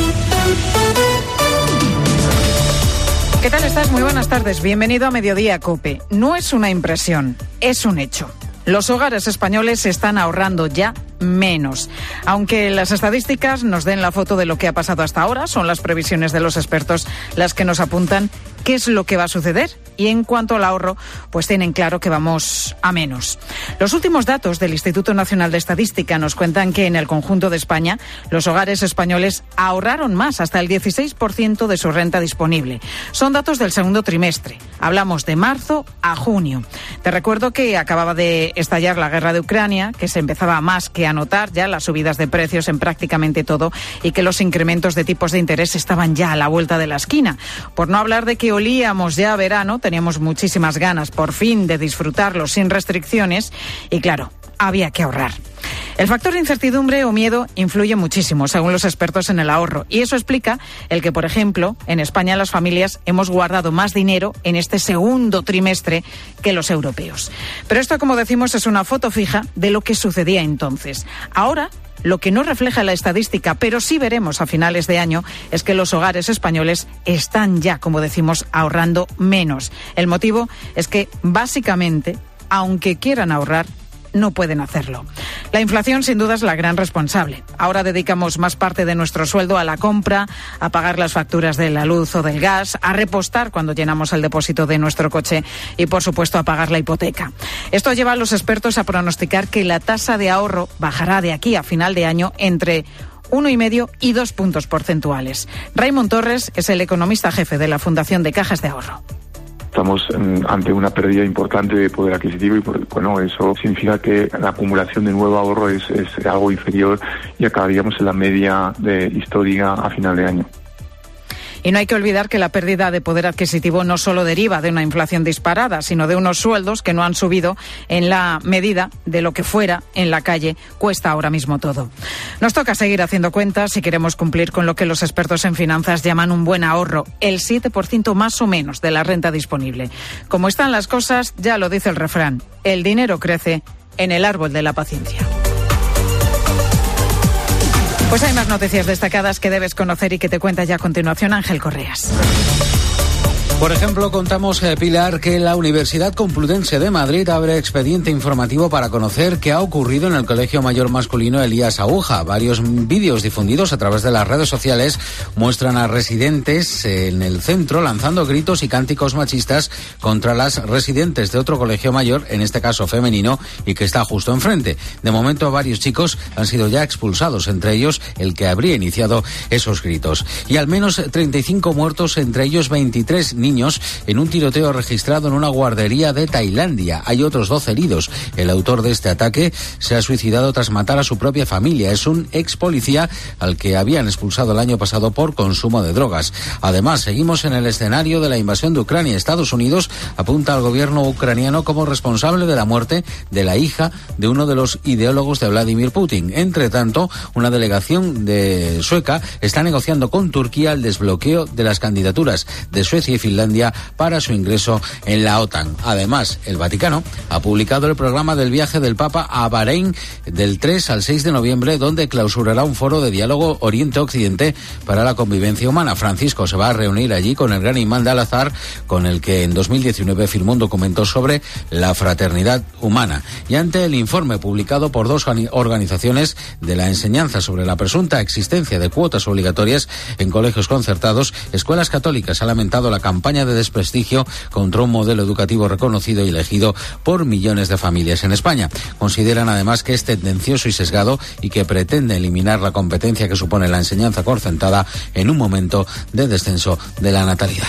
¿Qué tal estás? Muy buenas tardes. Bienvenido a Mediodía COPE. No es una impresión, es un hecho. Los hogares españoles están ahorrando ya menos. Aunque las estadísticas nos den la foto de lo que ha pasado hasta ahora, son las previsiones de los expertos las que nos apuntan qué es lo que va a suceder. Y en cuanto al ahorro, pues tienen claro que vamos a menos. Los últimos datos del Instituto Nacional de Estadística nos cuentan que en el conjunto de España los hogares españoles ahorraron más, hasta el 16% de su renta disponible. Son datos del segundo trimestre. Hablamos de marzo a junio. Te recuerdo que acababa de estallar la guerra de Ucrania, que se empezaba más que a notar ya las subidas de precios en prácticamente todo y que los incrementos de tipos de interés estaban ya a la vuelta de la esquina. Por no hablar de que olíamos ya a verano, teníamos muchísimas ganas por fin de disfrutarlo sin restricciones y claro, había que ahorrar. El factor de incertidumbre o miedo influye muchísimo, según los expertos, en el ahorro. Y eso explica el que, por ejemplo, en España las familias hemos guardado más dinero en este segundo trimestre que los europeos. Pero esto, como decimos, es una foto fija de lo que sucedía entonces. Ahora, lo que no refleja la estadística, pero sí veremos a finales de año, es que los hogares españoles están ya, como decimos, ahorrando menos. El motivo es que, básicamente, aunque quieran ahorrar, no pueden hacerlo. La inflación, sin duda, es la gran responsable. Ahora dedicamos más parte de nuestro sueldo a la compra, a pagar las facturas de la luz o del gas, a repostar cuando llenamos el depósito de nuestro coche y, por supuesto, a pagar la hipoteca. Esto lleva a los expertos a pronosticar que la tasa de ahorro bajará de aquí a final de año entre 1,5 y 2 puntos porcentuales. Raymond Torres es el economista jefe de la Fundación de Cajas de Ahorro. Estamos ante una pérdida importante de poder adquisitivo y bueno, eso significa que la acumulación de nuevo ahorro es algo inferior y acabaríamos en la media histórica a final de año. Y no hay que olvidar que la pérdida de poder adquisitivo no solo deriva de una inflación disparada, sino de unos sueldos que no han subido en la medida de lo que fuera en la calle cuesta ahora mismo todo. Nos toca seguir haciendo cuentas si queremos cumplir con lo que los expertos en finanzas llaman un buen ahorro, el 7% más o menos de la renta disponible. Como están las cosas, ya lo dice el refrán, el dinero crece en el árbol de la paciencia. Pues hay más noticias destacadas que debes conocer y que te cuenta ya a continuación Ángel Correas. Por ejemplo, contamos, Pilar, que la Universidad Complutense de Madrid abre expediente informativo para conocer qué ha ocurrido en el Colegio Mayor Masculino Elías Aguja. Varios vídeos difundidos a través de las redes sociales muestran a residentes en el centro lanzando gritos y cánticos machistas contra las residentes de otro colegio mayor, en este caso femenino, y que está justo enfrente. De momento, varios chicos han sido ya expulsados, entre ellos el que habría iniciado esos gritos. Y al menos 35 muertos, entre ellos 23 niños, en un tiroteo registrado en una guardería de Tailandia. Hay otros 12 heridos. El autor de este ataque se ha suicidado tras matar a su propia familia. Es un ex policía al que habían expulsado el año pasado por consumo de drogas. Además, seguimos en el escenario de la invasión de Ucrania. Estados Unidos apunta al gobierno ucraniano como responsable de la muerte de la hija de uno de los ideólogos de Vladimir Putin. Entre tanto, una delegación sueca está negociando con Turquía el desbloqueo de las candidaturas de Suecia y Finlandia Finlandia para su ingreso en la OTAN. Además, el Vaticano ha publicado el programa del viaje del Papa a Bahrein del 3 al 6 de noviembre, donde clausurará un foro de diálogo Oriente-Occidente para la convivencia humana. Francisco se va a reunir allí con el gran imán de Al-Azhar, con el que en 2019 firmó un documento sobre la fraternidad humana. Y ante el informe publicado por dos organizaciones de la enseñanza sobre la presunta existencia de cuotas obligatorias en colegios concertados, Escuelas Católicas ha lamentado la campaña de desprestigio contra un modelo educativo reconocido y elegido por millones de familias en España. Consideran además que es tendencioso y sesgado y que pretende eliminar la competencia que supone la enseñanza concertada en un momento de descenso de la natalidad.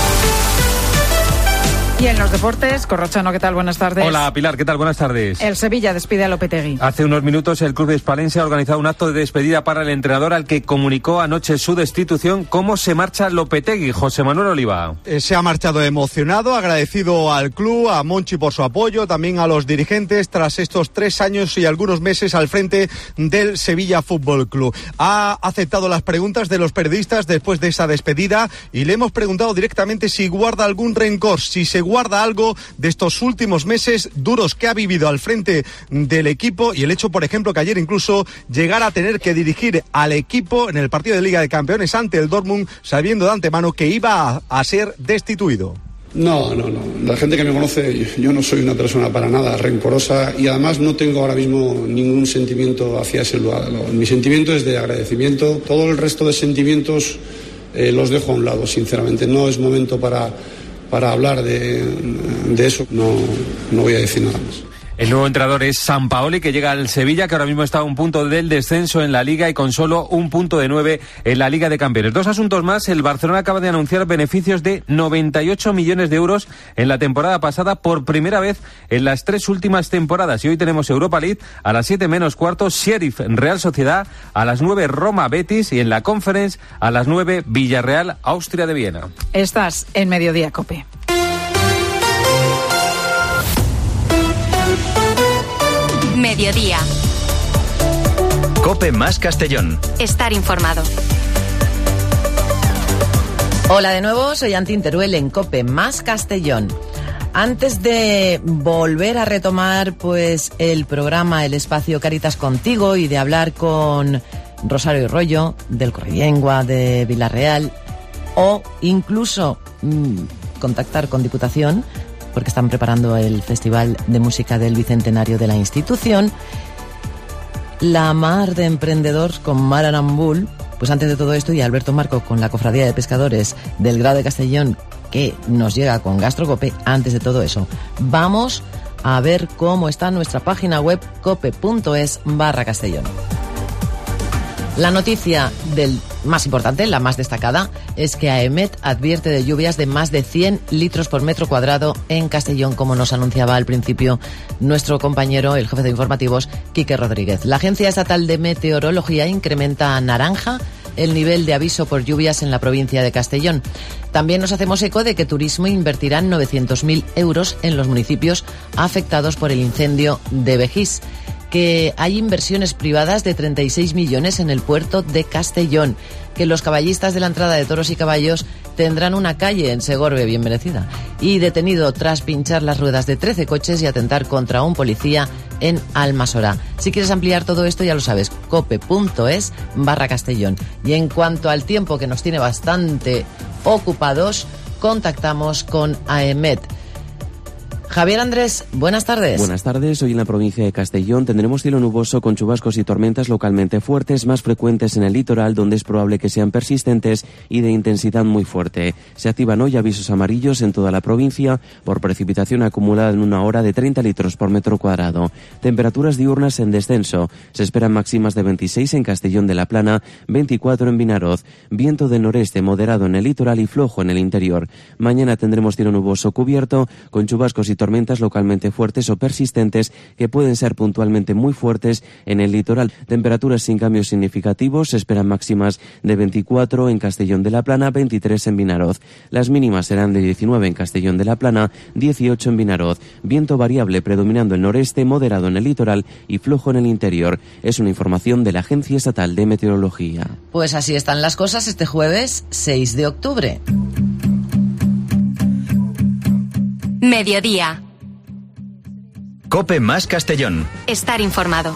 Y en los deportes, Corrochano, ¿qué tal? Buenas tardes. Hola, Pilar, ¿qué tal? Buenas tardes. El Sevilla despide a Lopetegui. Hace unos minutos el club hispalense ha organizado un acto de despedida para el entrenador al que comunicó anoche su destitución. ¿Cómo se marcha Lopetegui? José Manuel Oliva. Se ha marchado emocionado, agradecido al club, a Monchi por su apoyo, también a los dirigentes tras estos 3 años y algunos meses al frente del Sevilla Fútbol Club. Ha aceptado las preguntas de los periodistas después de esa despedida y le hemos preguntado directamente si guarda algún rencor, si se guarda algo de estos últimos meses duros que ha vivido al frente del equipo y el hecho, por ejemplo, que ayer incluso llegara a tener que dirigir al equipo en el partido de Liga de Campeones ante el Dortmund, sabiendo de antemano que iba a ser destituido. No. La gente que me conoce, yo no soy una persona para nada rencorosa y además no tengo ahora mismo ningún sentimiento hacia ese lugar. Mi sentimiento es de agradecimiento. Todo el resto de sentimientos los dejo a un lado, sinceramente. No es momento para hablar de eso, no voy a decir nada más. El nuevo entrenador es Sampaoli, que llega al Sevilla, que ahora mismo está a un punto del descenso en la Liga y con solo un punto de 9 en la Liga de Campeones. 2 asuntos más. El Barcelona acaba de anunciar beneficios de 98 millones de euros en la temporada pasada, por primera vez en las 3 últimas temporadas. Y hoy tenemos Europa League a las 7 menos cuarto, Sheriff Real Sociedad, a las 9 Roma Betis y en la Conference a las 9 Villarreal Austria de Viena. Estás en Mediodía COPE. Mediodía. COPE más Castellón. Estar informado. Hola de nuevo, soy Antín Teruel en COPE más Castellón. Antes de volver a retomar pues el programa, el espacio Caritas Contigo y de hablar con Rosario Rollo del Correllengua de Villarreal o incluso contactar con Diputación, porque están preparando el Festival de Música del Bicentenario de la institución, la mar de emprendedores con Mar Arambul. Pues antes de todo esto, y Alberto Marco con la Cofradía de Pescadores del Grado de Castellón, que nos llega con GastroCope. Antes de todo eso, vamos a ver cómo está nuestra página web cope.es/Castellón. La noticia más importante, la más destacada, es que AEMET advierte de lluvias de más de 100 litros por metro cuadrado en Castellón, como nos anunciaba al principio nuestro compañero, el jefe de informativos, Quique Rodríguez. La Agencia Estatal de Meteorología incrementa a naranja el nivel de aviso por lluvias en la provincia de Castellón. También nos hacemos eco de que Turismo invertirá 900.000 euros en los municipios afectados por el incendio de Begís, que hay inversiones privadas de 36 millones en el puerto de Castellón, que los caballistas de la entrada de toros y caballos tendrán una calle en Segorbe bien merecida, y detenido tras pinchar las ruedas de 13 coches y atentar contra un policía en Almasorá. Si quieres ampliar todo esto, ya lo sabes, cope.es/Castellón. Y en cuanto al tiempo, que nos tiene bastante ocupados, contactamos con AEMET. Javier Andrés, buenas tardes. Buenas tardes. Hoy en la provincia de Castellón tendremos cielo nuboso con chubascos y tormentas localmente fuertes, más frecuentes en el litoral, donde es probable que sean persistentes y de intensidad muy fuerte. Se activan hoy avisos amarillos en toda la provincia por precipitación acumulada en una hora de 30 litros por metro cuadrado. Temperaturas diurnas en descenso. Se esperan máximas de 26 en Castellón de la Plana, 24 en Vinaroz. Viento del noreste moderado en el litoral y flojo en el interior. Mañana tendremos cielo nuboso cubierto con chubascos y tormentas localmente fuertes o persistentes que pueden ser puntualmente muy fuertes en el litoral. Temperaturas sin cambios significativos. Se esperan máximas de 24 en Castellón de la Plana, 23 en Vinaroz. Las mínimas serán de 19 en Castellón de la Plana, 18 en Vinaroz. Viento variable predominando el noreste, moderado en el litoral y flojo en el interior. Es una información de la Agencia Estatal de Meteorología. Pues así están las cosas este jueves 6 de octubre. Mediodía. COPE más Castellón. Estar informado.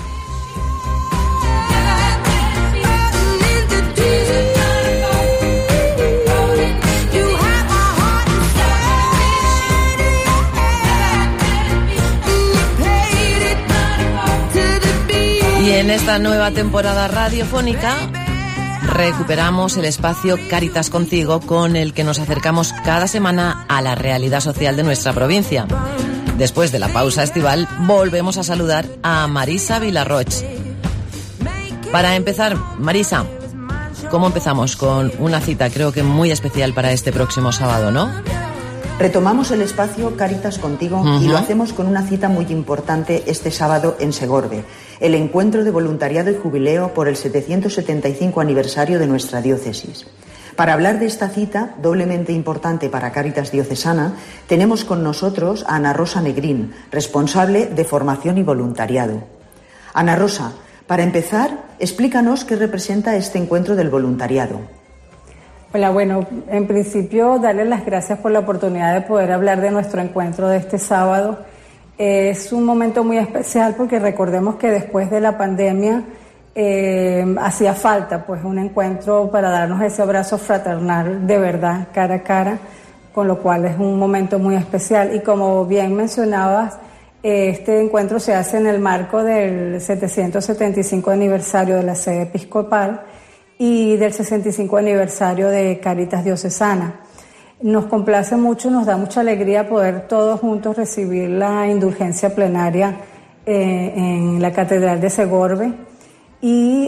Y en esta nueva temporada radiofónica recuperamos el espacio Cáritas Contigo, con el que nos acercamos cada semana a la realidad social de nuestra provincia. Después de la pausa estival, volvemos a saludar a Marisa Vilarroch. Para empezar, Marisa, ¿cómo empezamos? Con una cita, creo que muy especial para este próximo sábado, ¿no? Retomamos el espacio Cáritas Contigo y lo hacemos con una cita muy importante este sábado en Segorbe, el encuentro de voluntariado y jubileo por el 775 aniversario de nuestra diócesis. Para hablar de esta cita, doblemente importante para Cáritas Diocesana, tenemos con nosotros a Ana Rosa Negrín, responsable de formación y voluntariado. Ana Rosa, para empezar, explícanos qué representa este encuentro del voluntariado. Hola, bueno, en principio darles las gracias por la oportunidad de poder hablar de nuestro encuentro de este sábado. Es un momento muy especial porque recordemos que después de la pandemia hacía falta pues un encuentro para darnos ese abrazo fraternal de verdad, cara a cara, con lo cual es un momento muy especial. Y como bien mencionabas, este encuentro se hace en el marco del 775 aniversario de la sede episcopal y del 65 aniversario de Cáritas Diocesana. Nos complace mucho, nos da mucha alegría poder todos juntos recibir la indulgencia plenaria en la Catedral de Segorbe. Y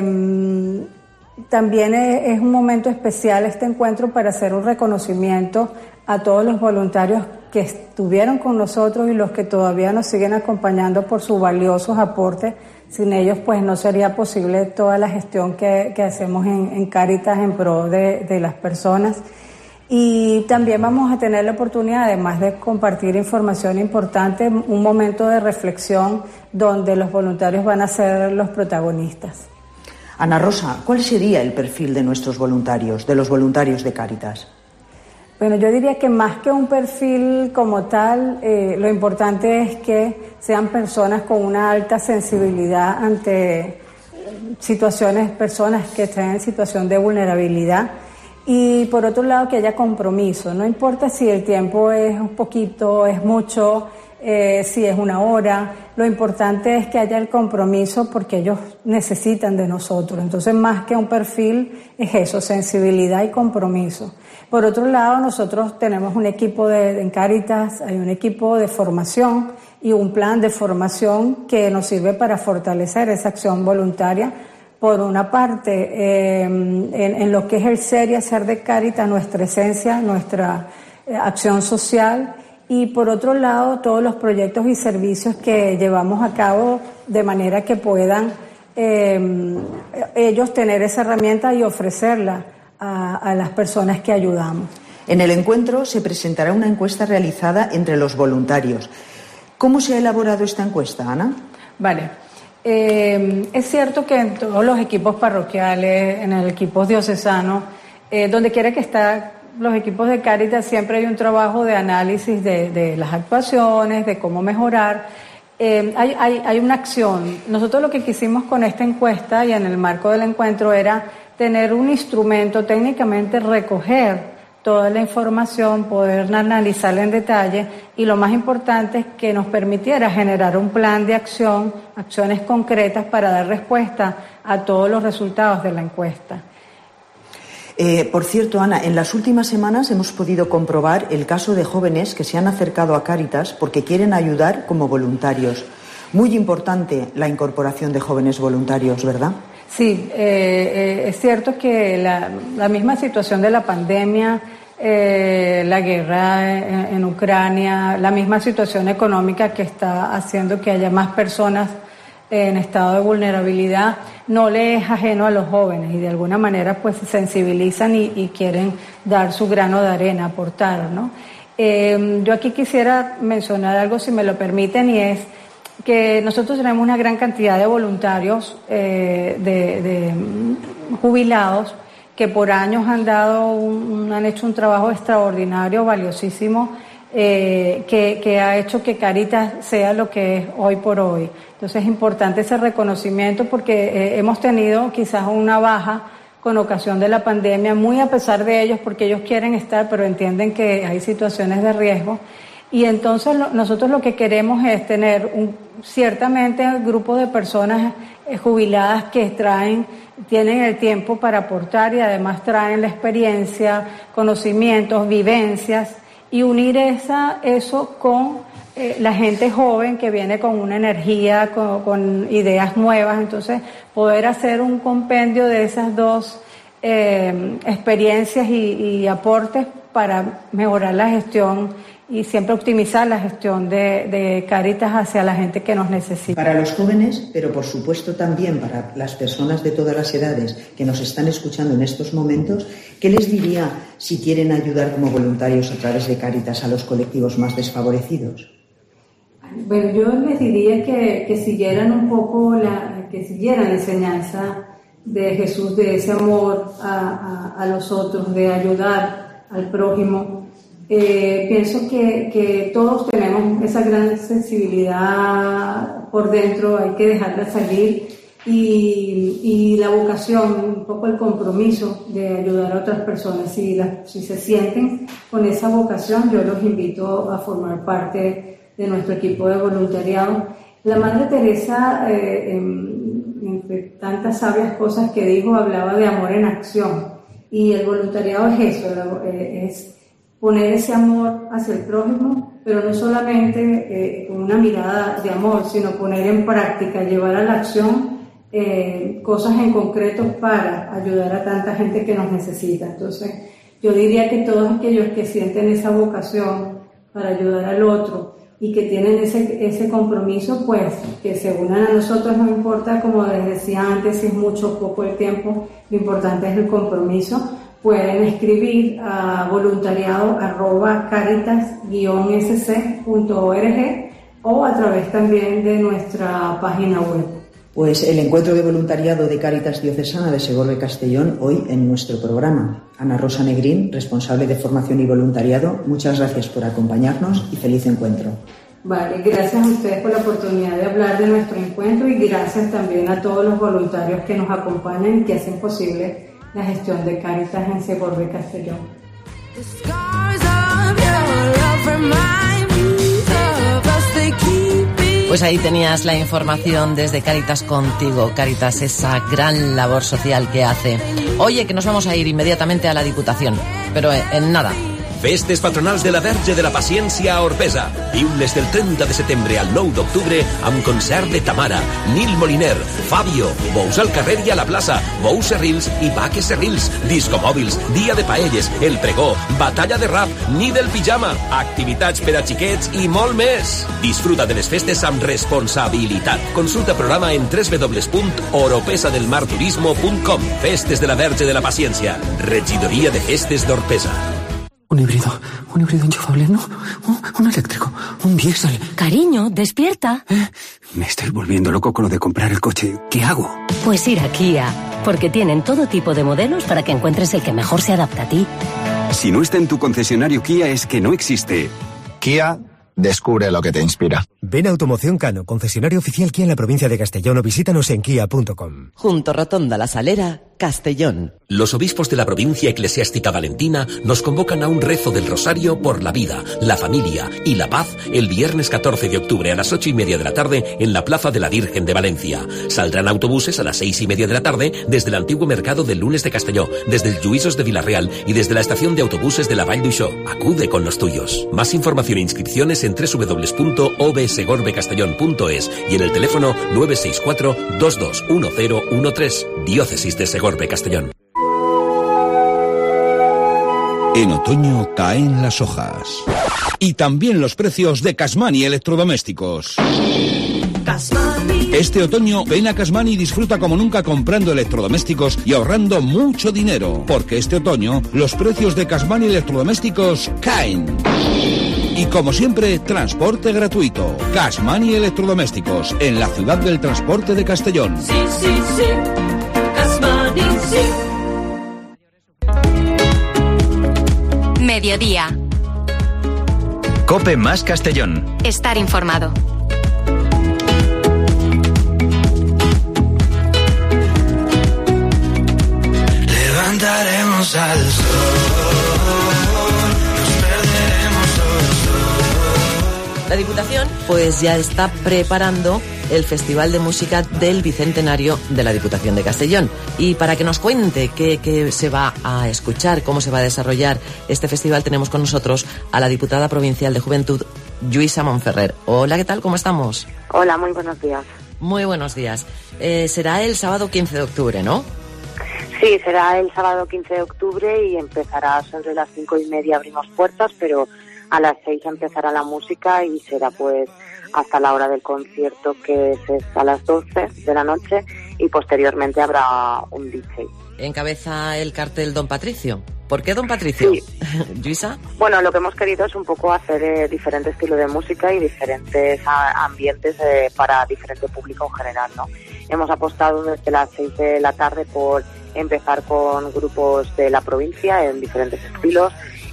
también es un momento especial este encuentro para hacer un reconocimiento a todos los voluntarios que estuvieron con nosotros y los que todavía nos siguen acompañando por sus valiosos aportes. Sin ellos, pues no sería posible toda la gestión que hacemos en Cáritas en pro de las personas. Y también vamos a tener la oportunidad, además de compartir información importante, un momento de reflexión donde los voluntarios van a ser los protagonistas. Ana Rosa, ¿cuál sería el perfil de nuestros voluntarios, de los voluntarios de Cáritas? Bueno, yo diría que más que un perfil como tal, lo importante es que sean personas con una alta sensibilidad ante situaciones, personas que estén en situación de vulnerabilidad. Y por otro lado, que haya compromiso. No importa si el tiempo es un poquito, es mucho, si es una hora. Lo importante es que haya el compromiso porque ellos necesitan de nosotros. Entonces, más que un perfil, es eso, sensibilidad y compromiso. Por otro lado, nosotros tenemos un equipo en Cáritas, hay un equipo de formación y un plan de formación que nos sirve para fortalecer esa acción voluntaria. Por una parte, en lo que es el ser y hacer de Cáritas, nuestra esencia, nuestra acción social, y por otro lado, todos los proyectos y servicios que llevamos a cabo de manera que puedan ellos tener esa herramienta y ofrecerla a las personas que ayudamos. En el encuentro se presentará una encuesta realizada entre los voluntarios. ¿Cómo se ha elaborado esta encuesta, Ana? Vale. Es cierto que en todos los equipos parroquiales, en el equipo diocesano, donde quiera que estén los equipos de Cáritas, siempre hay un trabajo de análisis de las actuaciones, de cómo mejorar. Hay una acción. Nosotros lo que quisimos con esta encuesta y en el marco del encuentro era tener un instrumento, técnicamente recoger toda la información, poder analizarla en detalle y lo más importante es que nos permitiera generar un plan de acción, acciones concretas para dar respuesta a todos los resultados de la encuesta. Por cierto, Ana, en las últimas semanas hemos podido comprobar el caso de jóvenes que se han acercado a Cáritas porque quieren ayudar como voluntarios. Muy importante la incorporación de jóvenes voluntarios, ¿verdad? Sí, es cierto que la misma situación de la pandemia, la guerra en Ucrania, la misma situación económica que está haciendo que haya más personas en estado de vulnerabilidad, no le es ajeno a los jóvenes y de alguna manera pues se sensibilizan y quieren dar su grano de arena, aportar, ¿no? Yo aquí quisiera mencionar algo, si me lo permiten, y es que nosotros tenemos una gran cantidad de voluntarios de jubilados que por años han hecho un trabajo extraordinario, valiosísimo que ha hecho que Cáritas sea lo que es hoy por hoy. Entonces es importante ese reconocimiento porque hemos tenido quizás una baja con ocasión de la pandemia, muy a pesar de ellos, porque ellos quieren estar, pero entienden que hay situaciones de riesgo. Y entonces nosotros lo que queremos es tener ciertamente un grupo de personas jubiladas que tienen el tiempo para aportar y además traen la experiencia, conocimientos, vivencias, y unir eso con la gente joven que viene con una energía, con ideas nuevas. Entonces poder hacer un compendio de esas dos experiencias y aportes para mejorar la gestión y siempre optimizar la gestión de Cáritas hacia la gente que nos necesita. Para los jóvenes, pero por supuesto también para las personas de todas las edades que nos están escuchando en estos momentos, ¿qué les diría si quieren ayudar como voluntarios a través de Cáritas a los colectivos más desfavorecidos? Bueno, yo les diría que siguieran un poco que siguieran la enseñanza de Jesús, de ese amor a los otros, de ayudar al prójimo. Pienso que todos tenemos esa gran sensibilidad por dentro, hay que dejarla salir, y la vocación, un poco el compromiso de ayudar a otras personas. Si se sienten con esa vocación, yo los invito a formar parte de nuestro equipo de voluntariado. La Madre Teresa, entre tantas sabias cosas que dijo, hablaba de amor en acción, y el voluntariado es eso, es poner ese amor hacia el prójimo, pero no solamente con una mirada de amor, sino poner en práctica, llevar a la acción cosas en concreto para ayudar a tanta gente que nos necesita. Entonces, yo diría que todos aquellos que sienten esa vocación para ayudar al otro y que tienen ese compromiso, pues que se unan a nosotros. No importa, como les decía antes, si es mucho o poco el tiempo, lo importante es el compromiso. Pueden escribir a voluntariado@caritas-sc.org o a través también de nuestra página web. Pues el encuentro de voluntariado de Cáritas Diocesana de Segorbe Castellón hoy en nuestro programa. Ana Rosa Negrín, responsable de formación y voluntariado, muchas gracias por acompañarnos y feliz encuentro. Vale, gracias a ustedes por la oportunidad de hablar de nuestro encuentro, y gracias también a todos los voluntarios que nos acompañan y que hacen posible la gestión de Cáritas en Segorbe Castellón. Pues ahí tenías la información desde Cáritas Contigo. Cáritas, esa gran labor social que hace. Oye, que nos vamos a ir inmediatamente a la Diputación, pero en nada. Festes patronals de la Verge de la Paciència a Orpesa. Viu-les del 30 de setembre al 9 d'octubre amb concert de Tamara, Nil Moliner, Fabio, bous al carrer i a la plaça, bous serrils i vaques serrils, discomòbils, dia de paelles, el pregó, batalla de rap, nit del pijama, activitats per a xiquets i molt més. Disfruta de les festes amb responsabilitat. Consulta programa en www.oropesadelmarturismo.com. Festes de la Verge de la Paciència. Regidoria de Festes d'Orpesa. Un híbrido enchufable, ¿no? Un eléctrico, un diésel. Cariño, despierta. Me estoy volviendo loco con lo de comprar el coche. ¿Qué hago? Pues ir a Kia, porque tienen todo tipo de modelos para que encuentres el que mejor se adapta a ti. Si no está en tu concesionario Kia, es que no existe. Kia, descubre lo que te inspira. Ven a Automoción Cano, concesionario oficial Kia en la provincia de Castellón, o visítanos en kia.com. Junto Rotonda La Salera, Castellón. Los obispos de la provincia eclesiástica valentina nos convocan a un rezo del Rosario por la vida, la familia y la paz el viernes 14 de octubre a las 8:30 de la tarde en la Plaza de la Virgen de Valencia. Saldrán autobuses a las 6:30 de la tarde desde el antiguo mercado del Lunes de Castelló, desde el Lluïsos de Villarreal y desde la estación de autobuses de la Vall d'Uixó. Acude con los tuyos. Más información e inscripciones en www.obsegorbecastellón.es y en el teléfono 964 221013. Diócesis de Segorbe Castellón. En otoño caen las hojas. Y también los precios de Casmani Electrodomésticos. Este otoño ven a Casmani y disfruta como nunca comprando electrodomésticos y ahorrando mucho dinero. Porque este otoño los precios de Casmani Electrodomésticos caen. Y como siempre, transporte gratuito. Casmani Electrodomésticos, en la ciudad del transporte de Castellón. Sí, sí, sí. Casmani, sí. Mediodía. COPE más Castellón. Estar informado. Levantaremos al sol, nos perderemos La Diputación pues ya está preparando el Festival de Música del Bicentenario de la Diputación de Castellón. Y para que nos cuente qué se va a escuchar, cómo se va a desarrollar este festival, tenemos con nosotros a la diputada provincial de Juventud, Lluïsa Montferrer. Hola, ¿qué tal? ¿Cómo estamos? Hola, muy buenos días. Muy buenos días. Será el sábado 15 de octubre, ¿no? Sí, será el sábado 15 de octubre y empezará sobre las 5:30, abrimos puertas, pero a las 6 empezará la música y será pues hasta la hora del concierto, que es a las 12 de la noche, y posteriormente habrá un DJ. Encabeza el cartel Don Patricio. ¿Por qué Don Patricio? Sí. ¿Lluïsa? Bueno, lo que hemos querido es un poco hacer diferentes estilos de música y diferentes ambientes para diferente público en general, ¿no? Hemos apostado desde las 6 de la tarde por empezar con grupos de la provincia en diferentes estilos,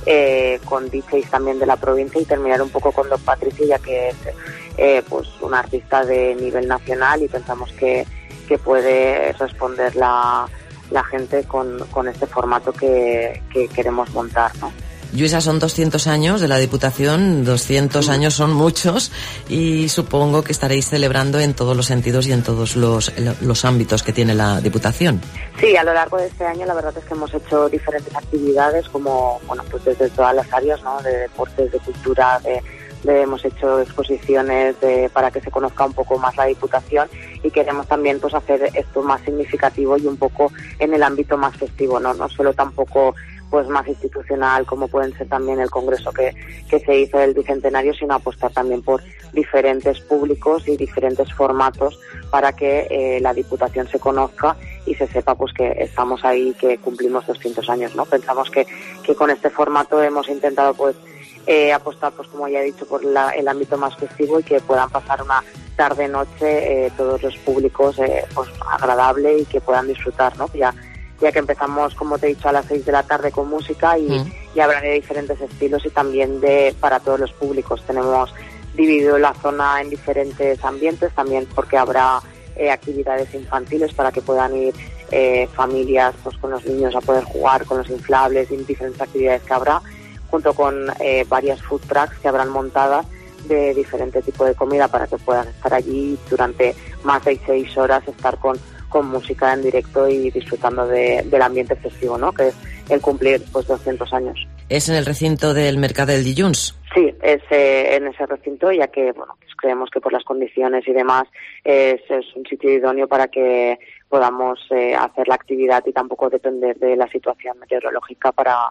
con DJs también de la provincia, y terminar un poco con Don Patricio, ya que es pues un artista de nivel nacional, y pensamos que puede responder la gente con este formato que queremos montar, ¿no? Lluïsa, son 200 años de la Diputación, 200 años son muchos, y supongo que estaréis celebrando en todos los sentidos y en todos los ámbitos que tiene la Diputación. Sí, a lo largo de este año la verdad es que hemos hecho diferentes actividades, como, bueno, pues desde todas las áreas, ¿no? De deportes, de cultura, hemos hecho exposiciones para que se conozca un poco más la Diputación, y queremos también pues hacer esto más significativo y un poco en el ámbito más festivo, no solo tampoco pues más institucional, como pueden ser también el congreso que se hizo del Bicentenario, sino apostar también por diferentes públicos y diferentes formatos para que la Diputación se conozca y se sepa pues que estamos ahí, que cumplimos 200 años, ¿no? Pensamos que con este formato hemos intentado pues apostar, pues como ya he dicho, por el ámbito más festivo, y que puedan pasar una tarde-noche todos los públicos pues agradable, y que puedan disfrutar, ¿no? Ya que empezamos, como te he dicho, a las 6 de la tarde con música, y habrá de diferentes estilos, y también para todos los públicos. Tenemos dividido la zona en diferentes ambientes, también porque habrá actividades infantiles para que puedan ir familias pues con los niños a poder jugar con los inflables, y diferentes actividades que habrá, junto con varias food trucks que habrán montadas de diferente tipo de comida, para que puedan estar allí durante más de 6 horas, estar con música en directo y disfrutando del ambiente festivo, ¿no? Que es el cumplir pues 200 años. ¿Es en el recinto del Mercat del Dilluns? Sí, es en ese recinto, ya que bueno, pues creemos que por las condiciones y demás es un sitio idóneo para que podamos hacer la actividad, y tampoco depender de la situación meteorológica para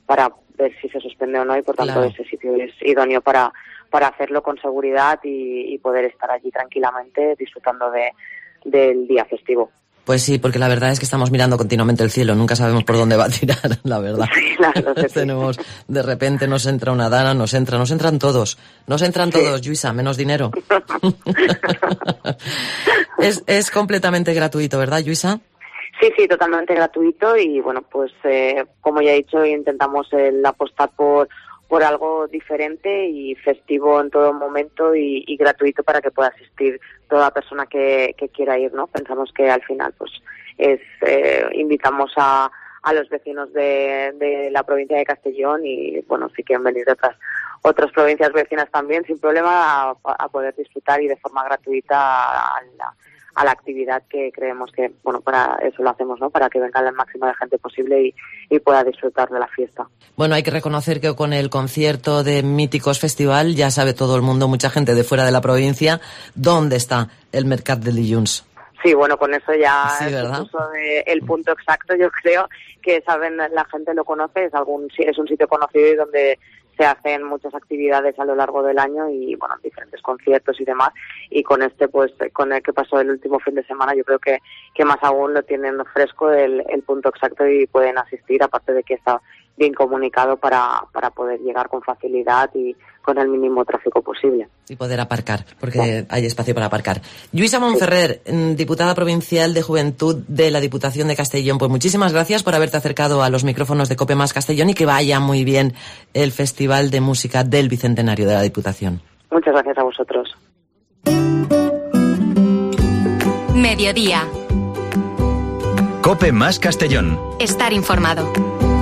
ver si se suspende o no, y por tanto claro, ese sitio es idóneo para hacerlo con seguridad y poder estar allí tranquilamente disfrutando del día festivo. Pues sí, porque la verdad es que estamos mirando continuamente el cielo, nunca sabemos por dónde va a tirar, la verdad. Sí, claro, sí. Tenemos, de repente nos entra una dana, nos entran todos, Lluïsa, menos dinero. Es completamente gratuito, ¿verdad, Lluïsa? Sí, totalmente gratuito, y bueno, pues como ya he dicho, intentamos apostar por algo diferente y festivo en todo momento, y gratuito para que pueda asistir toda persona que quiera ir, ¿no? Pensamos que al final pues invitamos a los vecinos de la provincia de Castellón, y bueno, si quieren venir de otras provincias vecinas también, sin problema, a poder disfrutar, y de forma gratuita a la actividad, que creemos que, bueno, para eso lo hacemos, ¿no? Para que venga el máximo de gente posible y pueda disfrutar de la fiesta. Bueno, hay que reconocer que con el concierto de Míticos Festival ya sabe todo el mundo, mucha gente de fuera de la provincia, dónde está el Mercat del Dilluns. Sí, bueno, con eso ya sí, ¿verdad? El punto exacto, yo creo que saben, la gente lo conoce, es un sitio conocido, y donde se hacen muchas actividades a lo largo del año, y bueno, diferentes conciertos y demás, y con pues con el que pasó el último fin de semana, yo creo que más aún lo tienen fresco el punto exacto, y pueden asistir, aparte de que está bien comunicado para poder llegar con facilidad y con el mínimo tráfico posible. Y poder aparcar, porque hay espacio para aparcar. Lluïsa Montferrer, diputada provincial de Juventud de la Diputación de Castellón, pues muchísimas gracias por haberte acercado a los micrófonos de COPE más Castellón, y que vaya muy bien el festival Festival de Música del Bicentenario de la Diputación. Muchas gracias a vosotros. Mediodía. COPE más Castellón. Estar informado.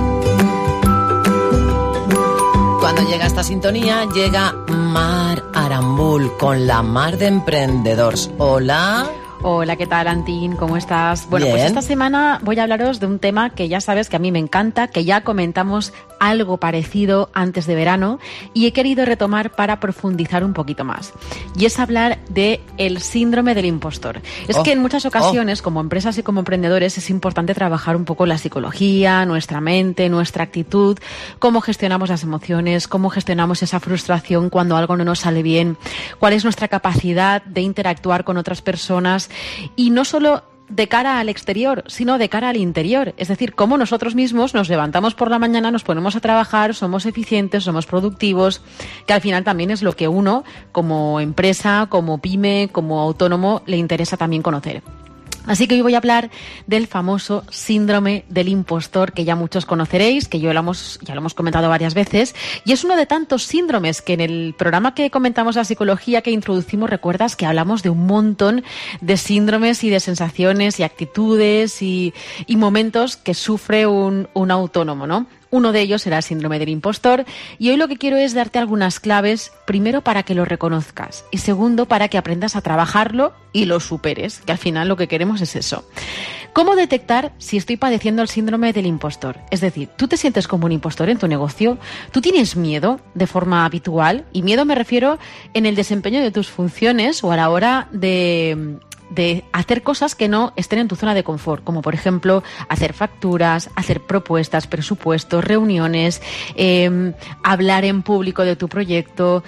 Cuando llega esta sintonía, llega Mar Arambul con la Mar de Emprendedors. Hola. Hola, ¿qué tal, Antín? ¿Cómo estás? Bueno, Bien. Pues esta semana voy a hablaros de un tema que ya sabes que a mí me encanta, que ya comentamos algo parecido antes de verano y he querido retomar para profundizar un poquito más. Y es hablar de el síndrome del impostor. Es que en muchas ocasiones, como empresas y como emprendedores, es importante trabajar un poco la psicología, nuestra mente, nuestra actitud, cómo gestionamos las emociones, cómo gestionamos esa frustración cuando algo no nos sale bien, cuál es nuestra capacidad de interactuar con otras personas y no solo de cara al exterior, sino de cara al interior. Es decir, cómo nosotros mismos nos levantamos por la mañana, nos ponemos a trabajar, somos eficientes, somos productivos, que al final también es lo que uno, como empresa, como pyme, como autónomo, le interesa también conocer. Así que hoy voy a hablar del famoso síndrome del impostor que ya muchos conoceréis, que ya lo hemos comentado varias veces, y es uno de tantos síndromes que en el programa que comentamos la psicología que introducimos, recuerdas que hablamos de un montón de síndromes y de sensaciones y actitudes y momentos que sufre un autónomo, ¿no? Uno de ellos será el síndrome del impostor y hoy lo que quiero es darte algunas claves, primero para que lo reconozcas y segundo para que aprendas a trabajarlo y lo superes, que al final lo que queremos es eso. ¿Cómo detectar si estoy padeciendo el síndrome del impostor? Es decir, ¿tú te sientes como un impostor en tu negocio? ¿Tú tienes miedo de forma habitual? Y miedo me refiero en el desempeño de tus funciones o a la hora de hacer cosas que no estén en tu zona de confort, como por ejemplo hacer facturas, hacer propuestas, presupuestos, reuniones, hablar en público de tu proyecto.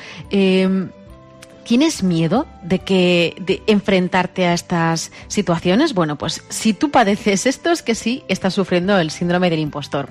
¿Tienes miedo de enfrentarte a estas situaciones? Bueno, pues si tú padeces esto es que sí estás sufriendo el síndrome del impostor.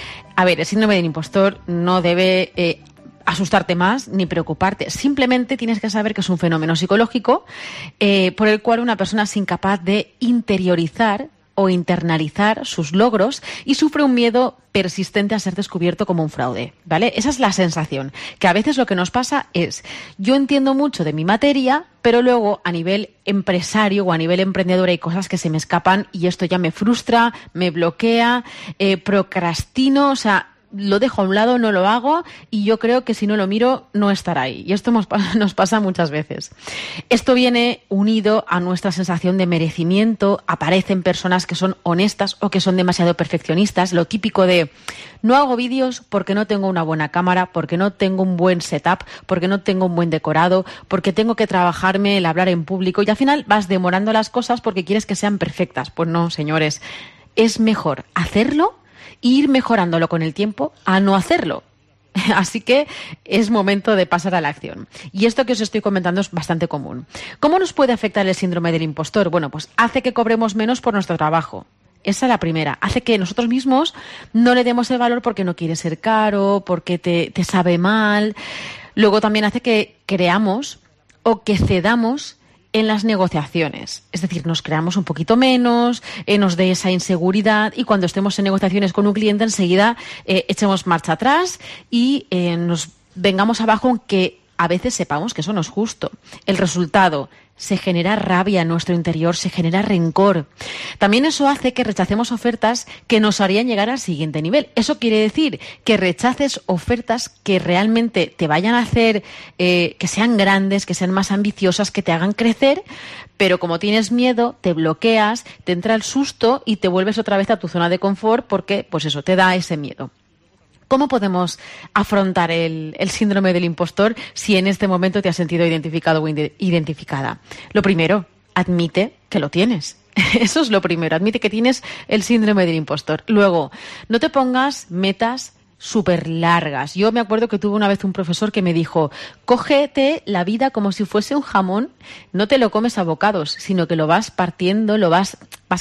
A ver, el síndrome del impostor no debe asustarte más ni preocuparte. Simplemente tienes que saber que es un fenómeno psicológico por el cual una persona es incapaz de interiorizar o internalizar sus logros y sufre un miedo persistente a ser descubierto como un fraude, ¿vale? Esa es la sensación, que a veces lo que nos pasa es, yo entiendo mucho de mi materia, pero luego a nivel empresario o a nivel emprendedor hay cosas que se me escapan y esto ya me frustra, me bloquea, procrastino, o sea, lo dejo a un lado, no lo hago y yo creo que si no lo miro no estará ahí. Y esto nos pasa muchas veces. Esto viene unido a nuestra sensación de merecimiento. Aparecen personas que son honestas o que son demasiado perfeccionistas. Lo típico de no hago vídeos porque no tengo una buena cámara, porque no tengo un buen setup, porque no tengo un buen decorado, porque tengo que trabajarme el hablar en público y al final vas demorando las cosas porque quieres que sean perfectas. Pues no, señores. Es mejor hacerlo e ir mejorándolo con el tiempo a no hacerlo. Así que es momento de pasar a la acción. Y esto que os estoy comentando es bastante común. ¿Cómo nos puede afectar el síndrome del impostor? Bueno, pues hace que cobremos menos por nuestro trabajo. Esa es la primera. Hace que nosotros mismos no le demos el valor porque no quiere ser caro, porque te sabe mal. Luego también hace que creamos o que cedamos en las negociaciones. Es decir, nos creamos un poquito menos, nos dé esa inseguridad y cuando estemos en negociaciones con un cliente enseguida echemos marcha atrás y nos vengamos abajo aunque a veces sepamos que eso no es justo. El resultado, se genera rabia en nuestro interior, se genera rencor. También eso hace que rechacemos ofertas que nos harían llegar al siguiente nivel. Eso quiere decir que rechaces ofertas que realmente te vayan a hacer que sean grandes, que sean más ambiciosas, que te hagan crecer, pero como tienes miedo, te bloqueas, te entra el susto y te vuelves otra vez a tu zona de confort porque, pues eso, te da ese miedo. ¿Cómo podemos afrontar el síndrome del impostor si en este momento te has sentido identificado o identificada? Lo primero, admite que lo tienes. Eso es lo primero, admite que tienes el síndrome del impostor. Luego, no te pongas metas súper largas. Yo me acuerdo que tuve una vez un profesor que me dijo, cógete la vida como si fuese un jamón, no te lo comes a bocados, sino que lo vas partiendo, lo vas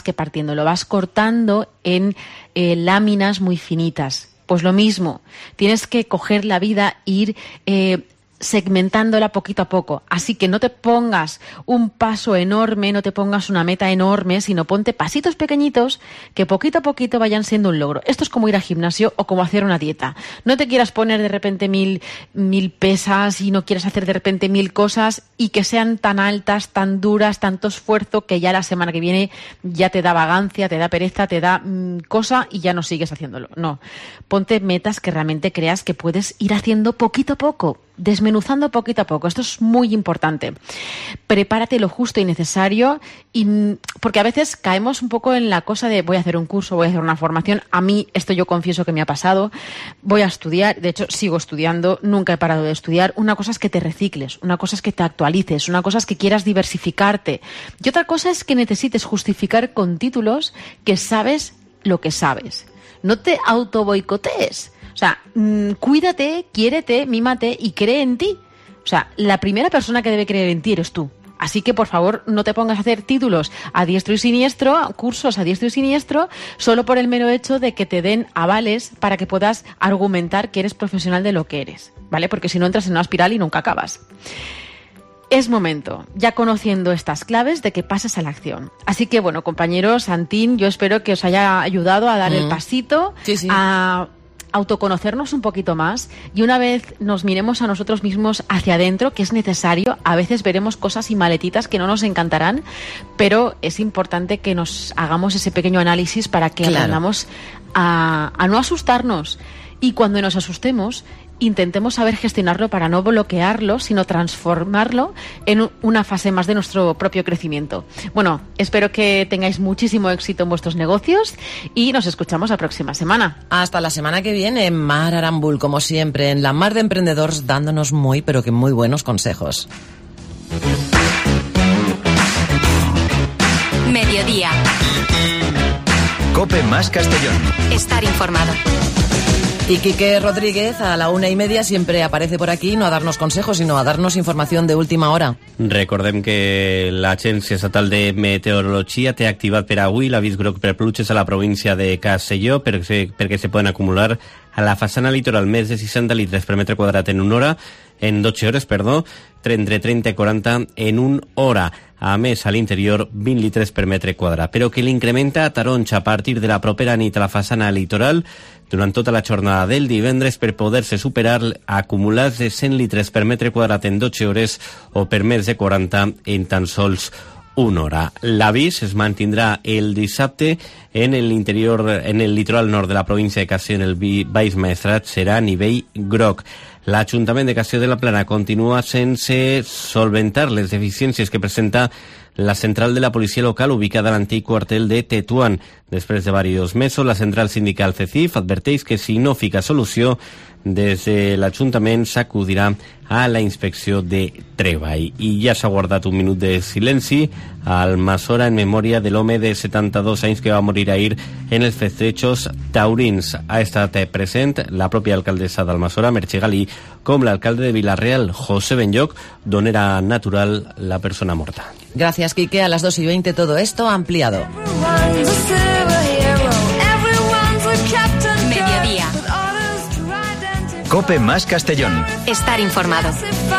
cortando en láminas muy finitas. Pues lo mismo, tienes que coger la vida e ir segmentándola poquito a poco. Así que no te pongas un paso enorme, no te pongas una meta enorme, sino ponte pasitos pequeñitos que poquito a poquito vayan siendo un logro. Esto es como ir al gimnasio o como hacer una dieta. No te quieras poner de repente mil pesas y no quieras hacer de repente 1000 cosas y que sean tan altas, tan duras, tanto esfuerzo que ya la semana que viene ya te da vagancia, te da pereza, te da cosa y ya no sigues haciéndolo. No, ponte metas que realmente creas que puedes ir haciendo poquito a poco, desmenuzando poquito a poco. Esto es muy importante. Prepárate lo justo y necesario, porque a veces caemos un poco en la cosa de voy a hacer un curso, voy a hacer una formación. A mí esto yo confieso que me ha pasado. Voy a estudiar, de hecho sigo estudiando, nunca he parado de estudiar. Una cosa es que te recicles, una cosa es que te actualices, una cosa es que quieras diversificarte y otra cosa es que necesites justificar con títulos que sabes lo que sabes. No te autoboicotees. O sea, cuídate, quiérete, mímate y cree en ti. O sea, la primera persona que debe creer en ti eres tú. Así que, por favor, no te pongas a hacer títulos a diestro y siniestro, cursos a diestro y siniestro, solo por el mero hecho de que te den avales para que puedas argumentar que eres profesional de lo que eres, ¿vale? Porque si no entras en una espiral y nunca acabas. Es momento, ya conociendo estas claves, de que pases a la acción. Así que, bueno, compañeros, Antín, yo espero que os haya ayudado a dar el pasito, a autoconocernos un poquito más y una vez nos miremos a nosotros mismos hacia adentro, que es necesario, a veces veremos cosas y maletitas que no nos encantarán, pero es importante que nos hagamos ese pequeño análisis para que aprendamos a no asustarnos y cuando nos asustemos intentemos saber gestionarlo para no bloquearlo, sino transformarlo en una fase más de nuestro propio crecimiento. Bueno, espero que tengáis muchísimo éxito en vuestros negocios y nos escuchamos la próxima semana. Hasta la semana que viene, Mar Arambul, como siempre, en la Mar de Emprendedores, dándonos muy, pero que muy buenos consejos. Mediodía. COPE más Castellón. Estar informado. Y Quique Rodríguez a la 1:30 siempre aparece por aquí, no a darnos consejos, sino a darnos información de última hora. Recordem que l'Agència Estatal de Meteorologia té activat per avui l'avís groc per pluges a la província de Castelló perquè se poden acumular a la façana litoral més de 60 litres per metre quadrat en 12 hores, entre 30 i 40 en 1 hora. A més, a l'interior, 20 litres per metre quadrat. Però que l'incrementa a taronja a partir de la propera nit a la façana litoral durant tota la jornada del divendres per poder-se superar acumulats de 100 litres per metre quadrat en 12 hores o per més de 40 en tan sols 1 hora. L'avís es mantindrà el dissabte en el litoral nord de la província de Castelló, en el Baix Maestrat, serà a nivell groc. L'Ajuntament de Castelló de la Plana continua sense solventar les deficiències que presenta la central de la policia local ubicada a l'antic quartel de Tetuán. Després de diversos mesos, la central sindical CECIF adverteix que si no fica solució, des de l'Ajuntament s'acudirà a la inspecció de treball. I ja s'ha guardat un minut de silenci al Masora en memòria de l'home de 72 anys que va morir ahir en els festejos taurins. Ha estat present la pròpia alcaldessa d'Almassora, Merche Galí, com l'alcalde de Vila-real, José Benlloc, d'on era natural la persona morta. Gracias, Quique. A las 2:20 todo esto ampliado. Mediodía. COPE más Castellón. Estar informado.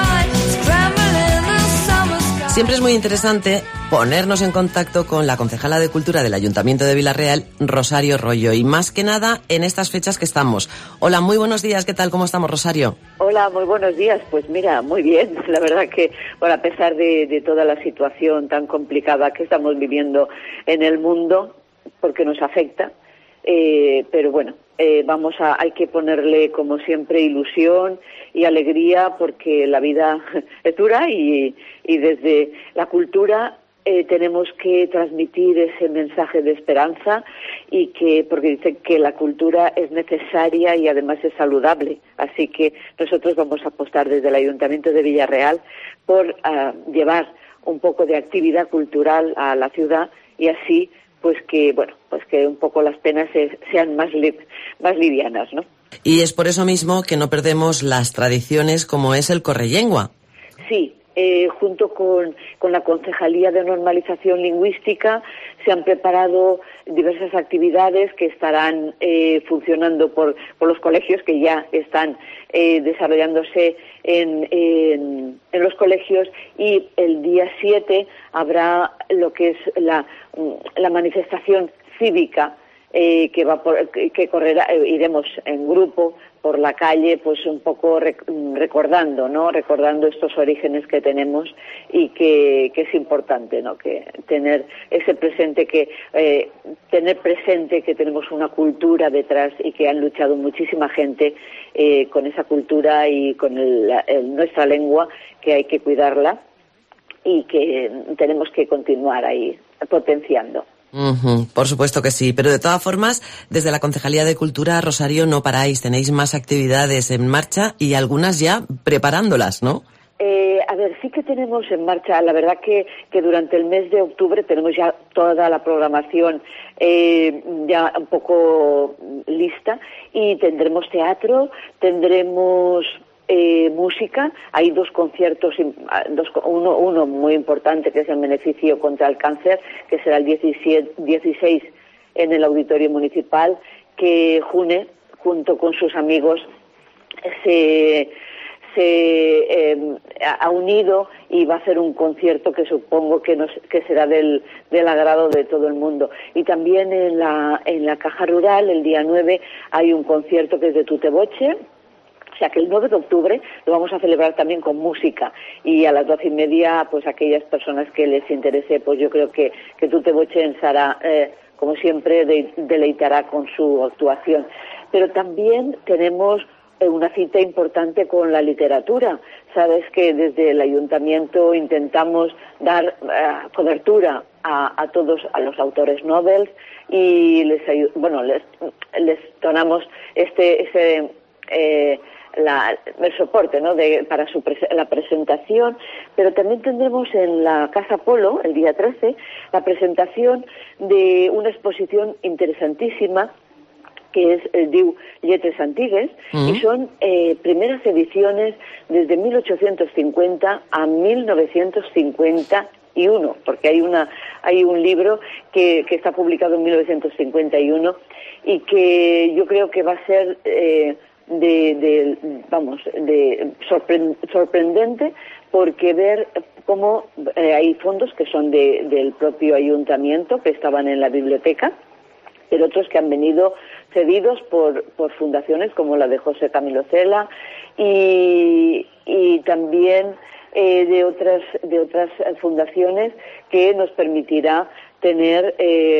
Siempre es muy interesante ponernos en contacto con la concejala de Cultura del Ayuntamiento de Vila-real, Rosario Rollo, y más que nada en estas fechas que estamos. Hola, muy buenos días, ¿qué tal? ¿Cómo estamos, Rosario? Hola, muy buenos días. Pues mira, muy bien. La verdad que, bueno, a pesar de toda la situación tan complicada que estamos viviendo en el mundo, porque nos afecta, pero bueno, hay que ponerle como siempre ilusión y alegría porque la vida es dura y desde la cultura tenemos que transmitir ese mensaje de esperanza porque dicen que la cultura es necesaria y además es saludable. Así que nosotros vamos a apostar desde el Ayuntamiento de Vila-real por llevar un poco de actividad cultural a la ciudad y así pues que un poco las penas sean más livianas, ¿no? Y es por eso mismo que no perdemos las tradiciones como es el correllengua. Sí, junto con la Concejalía de Normalización Lingüística, se han preparado diversas actividades que estarán funcionando por los colegios, que ya están desarrollándose en los colegios, y el día 7 habrá lo que es la manifestación cívica que correrá, iremos en grupo por la calle, pues un poco recordando estos orígenes que tenemos, y que es importante, ¿no? Que tener ese presente, tener presente que tenemos una cultura detrás y que han luchado muchísima gente con esa cultura y con nuestra lengua, que hay que cuidarla y que tenemos que continuar ahí potenciando. Por supuesto que sí, pero de todas formas, desde la Concejalía de Cultura, Rosario, no paráis, tenéis más actividades en marcha y algunas ya preparándolas, ¿no? A ver, sí que tenemos en marcha, la verdad que durante el mes de octubre tenemos ya toda la programación ya un poco lista, y tendremos teatro, tendremos música. Hay 2 conciertos, uno muy importante, que es el beneficio contra el cáncer, que será el 16 en el Auditorio Municipal, que June, junto con sus amigos, se ha unido y va a hacer un concierto que supongo que será del agrado de todo el mundo. Y también en la Caja Rural, el día 9, hay un concierto que es de Tuteboche. O sea que el 9 de octubre lo vamos a celebrar también con música, y a las 12:30, pues aquellas personas que les interese, pues yo creo que Tuteboche hará, como siempre, deleitará con su actuación. Pero también tenemos una cita importante con la literatura. Sabes que desde el Ayuntamiento intentamos dar cobertura a todos, a los autores Nobel, y les donamos el soporte, ¿no? Para la presentación. Pero también tendremos en la Casa Polo, el día 13, la presentación de una exposición interesantísima, que es el Diu Lletres Antigues, y son primeras ediciones desde 1850 a 1951, porque hay un libro que está publicado en 1951, y que yo creo que va a ser sorprendente, porque ver cómo hay fondos que son del propio ayuntamiento, que estaban en la biblioteca, pero otros que han venido cedidos por fundaciones como la de José Camilo Cela, y también de otras fundaciones, que nos permitirá tener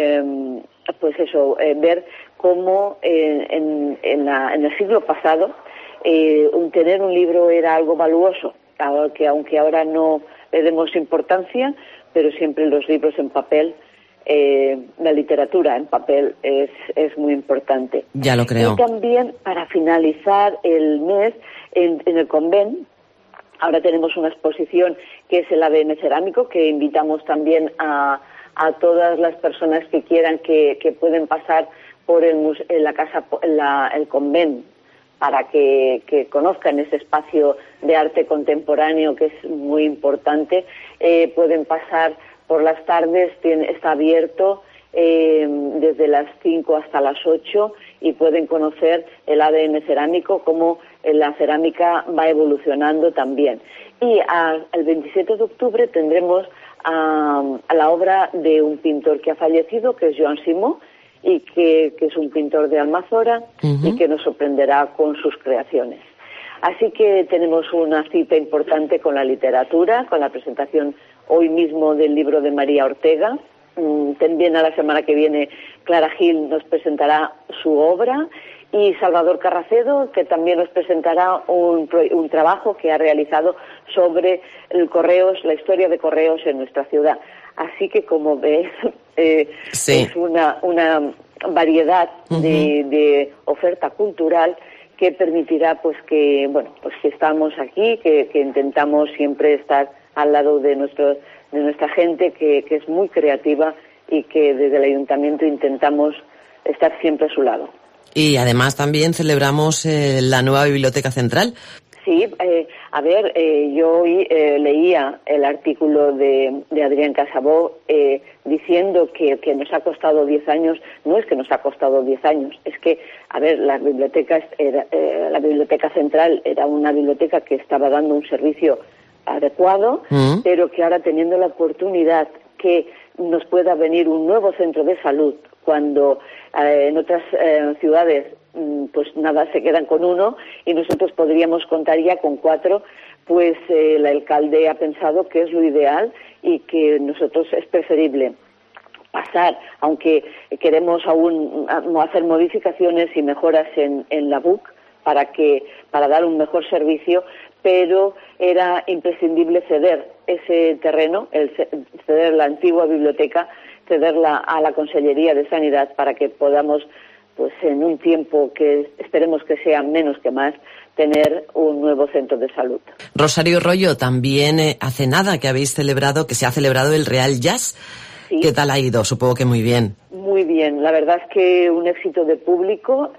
ver cómo en el siglo pasado tener un libro era algo valuoso, que aunque ahora no le demos importancia, pero siempre los libros en papel, la literatura en papel es muy importante. Ya lo creo. Y también, para finalizar el mes, en el Convent, ahora tenemos una exposición que es el ADN cerámico, que invitamos también a todas las personas que quieran, que pueden pasar por el Convent, para que conozcan ese espacio de arte contemporáneo, que es muy importante. Pueden pasar por las tardes, está abierto desde las 5 hasta las 8, y pueden conocer el ADN cerámico, cómo la cerámica va evolucionando también. Y el 27 de octubre tendremos a la obra de un pintor que ha fallecido, que es Joan Simó, y que es un pintor de Almazora, y que nos sorprenderá con sus creaciones. Así que tenemos una cita importante con la literatura, con la presentación hoy mismo del libro de María Ortega. También a la semana que viene Clara Gil nos presentará su obra, y Salvador Carracedo, que también nos presentará un trabajo que ha realizado sobre la historia de correos en nuestra ciudad. Así que, como ves, es una variedad de oferta cultural que permitirá que estamos aquí, que intentamos siempre estar al lado de nuestra gente, que es muy creativa, y que desde el ayuntamiento intentamos estar siempre a su lado. Y además también celebramos la nueva Biblioteca Central. Sí, yo hoy leía el artículo de Adrián Casabó diciendo que nos ha costado 10 años. No es que nos ha costado 10 años, es que, la biblioteca central era una biblioteca que estaba dando un servicio adecuado, pero que ahora, teniendo la oportunidad que nos pueda venir un nuevo centro de salud, cuando en otras ciudades pues nada, se quedan con uno y nosotros podríamos contar ya con 4, pues el alcalde ha pensado que es lo ideal y que nosotros es preferible pasar, aunque queremos aún hacer modificaciones y mejoras en la BUC para dar un mejor servicio, pero era imprescindible ceder ese terreno, ceder la antigua biblioteca, cederla a la Consellería de Sanidad para que podamos, pues en un tiempo que esperemos que sea menos que más, tener un nuevo centro de salud. Rosario Royo, también hace nada que se ha celebrado el Real Jazz. ¿Sí? ¿Qué tal ha ido? Supongo que muy bien. Muy bien, la verdad es que un éxito de público.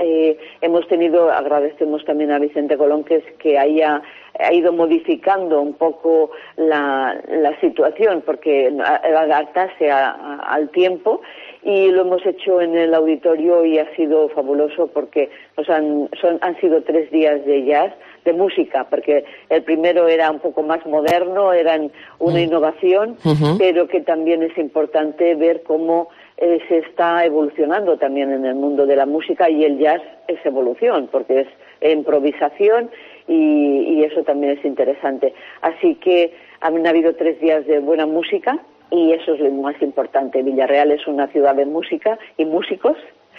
Agradecemos también a Vicente Colón que ha ido modificando un poco la situación, porque adaptarse al tiempo, y lo hemos hecho en el auditorio y ha sido fabuloso porque han sido 3 días de jazz, de música, porque el primero era un poco más moderno, eran una innovación, pero que también es importante ver cómo se está evolucionando también en el mundo de la música, y el jazz es evolución, porque es improvisación y eso también es interesante. Así que han habido 3 días de buena música y eso es lo más importante. Villarreal es una ciudad de música y músicos,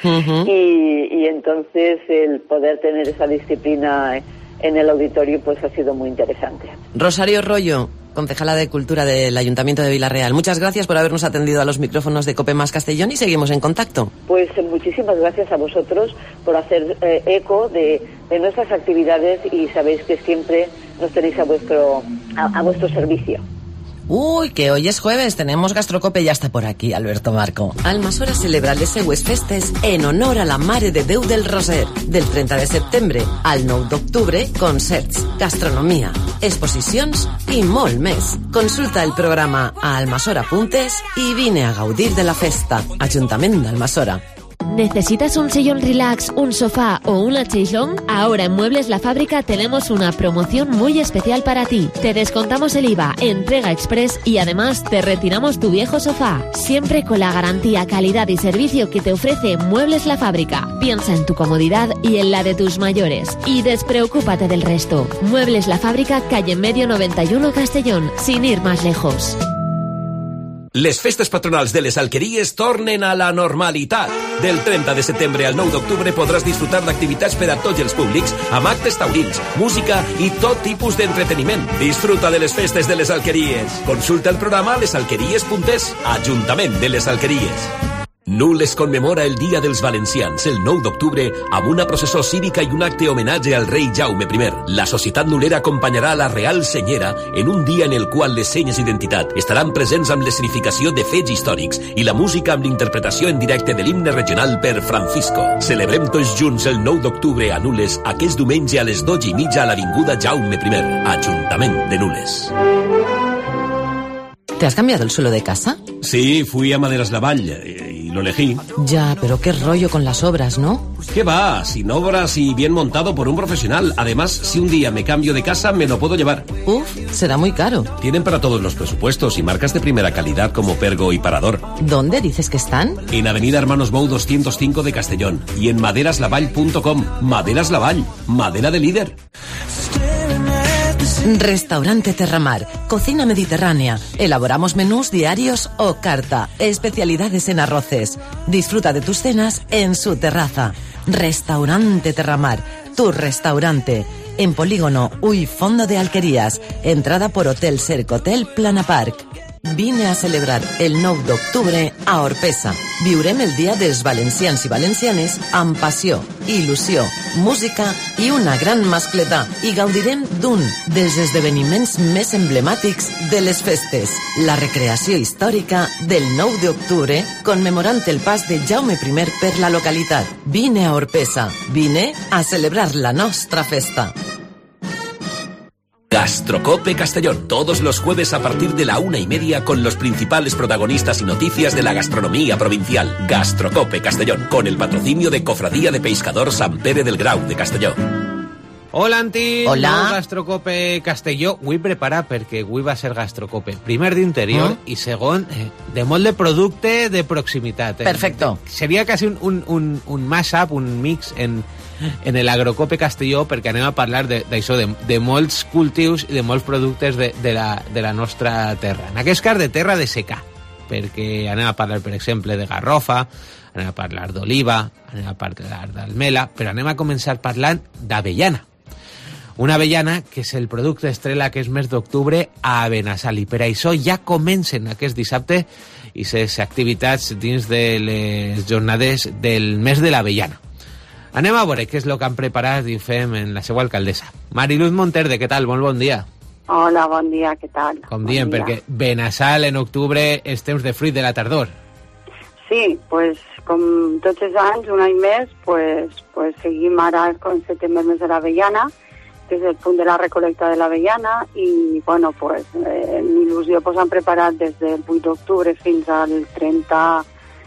y entonces el poder tener esa disciplina en el auditorio pues ha sido muy interesante. Rosario Royo, concejala de Cultura del Ayuntamiento de Villarreal, muchas gracias por habernos atendido a los micrófonos de COPE Más Castellón y seguimos en contacto. Pues muchísimas gracias a vosotros por hacer eco de nuestras actividades, y sabéis que siempre nos tenéis a vuestro servicio. Uy, que hoy es jueves, tenemos Gastrocope, ya está por aquí Alberto Marco. Almasora celebra les seues festes en honor a la Mare de Déu del Roser. Del 30 de septembre al 9 d'octubre, concerts, gastronomia, exposicions i molt més. Consulta el programa a almasora.es i vine a gaudir de la festa. Ajuntament d'Almasora. ¿Necesitas un sillón relax, un sofá o una chaise-longue? Ahora en Muebles La Fábrica tenemos una promoción muy especial para ti. Te descontamos el IVA, entrega express y además te retiramos tu viejo sofá. Siempre con la garantía, calidad y servicio que te ofrece Muebles La Fábrica. Piensa en tu comodidad y en la de tus mayores. Y despreocúpate del resto. Muebles La Fábrica, calle Medio 91 Castellón, sin ir más lejos. Les festes patronals de les Alqueries tornen a la normalitat. Del 30 de setembre al 9 d'octubre podràs disfrutar d'activitats per a tots els públics, amb actes taurins, música i tot tipus d'entreteniment. Disfruta de les festes de les Alqueries. Consulta el programa a lesalqueries.es. Ajuntament de les Alqueries. Nules commemora el Dia dels Valencians el 9 d'octubre amb una processó cívica i un acte homenatge al rei Jaume I. La societat nulera acompanyarà a la Real Senyera en un dia en el qual les senyes d'identitat estaran presents amb l'escenificació de fets històrics i la música amb l'interpretació en directe de l'himne regional per Francisco. Celebrem tots junts el 9 d'octubre a Nules aquest diumenge a les 12:30 a l'Avinguda Jaume I, Ajuntament de Nules. ¿Te has cambiado el suelo de casa? Sí, fui a Maderas Lavall y lo elegí. Ya, pero qué rollo con las obras, ¿no? ¿Qué va? Sin obras y bien montado por un profesional. Además, si un día me cambio de casa, me lo puedo llevar. Uf, será muy caro. Tienen para todos los presupuestos y marcas de primera calidad como Pergo y Parador. ¿Dónde dices que están? En Avenida Hermanos Bou 205 de Castellón y en maderaslavall.com. Maderas Lavall, madera de líder. Restaurante Terramar, cocina mediterránea. Elaboramos menús diarios o carta, especialidades en arroces. Disfruta de tus cenas en su terraza. Restaurante Terramar, tu restaurante. En Polígono Uy Fondo de Alquerías, entrada por Hotel Cercotel Plana Park. Vine a celebrar el 9 d'octubre a Orpesa. Viurem el Dia dels Valencians i Valencianes amb passió, il·lusió, música i una gran mascletà. I gaudirem d'un dels esdeveniments més emblemàtics de les festes, la recreació històrica del 9 d'octubre, commemorant el pas de Jaume I per la localitat. Vine a Orpesa. Vine a celebrar la nostra festa. Gastrocope Castellón, todos los jueves a partir de la 1:30 con los principales protagonistas y noticias de la gastronomía provincial. Gastrocope Castellón, con el patrocinio de Cofradía de Pescador Sant Pere del Grau de Castelló. Hola, Anti. Hola. Gastrocope Castelló. Vull preparar perquè avui va ser Gastrocope. Primer d'interior i segon de molt de producte de proximitat. Perfecto. Seria quasi un mash-up, un mix en el Agrocope Castelló, perquè anem a parlar d'això, de molts cultius i de molts productes de la nostra terra. En aquest cas, de terra de secà, perquè anem a parlar, per exemple, de garrofa, anem a parlar d'oliva, anem a parlar d'almela, però anem a començar parlant d'avellana. Una avellana que és el producte estrella aquest mes d'octubre a Benassal, i per això ja comencen aquest dissabte i les activitats dins de les jornades del mes de l'avellana. Anem a veure què és el que han preparat i fem en la seva alcaldessa. Mariluz Monterde, què tal? Molt bon dia. Hola, bon dia, què tal? Com diem, perquè Benassal en octubre és temps de fruit de la tardor. Sí, pues, com tots els anys, un any més, pues seguim ara con el setembre mes de l'avellana, que és el punt de la recolecta de l'avellana, i, bueno, pues, en il·lusió pues, han preparat des del 8 d'octubre fins al 30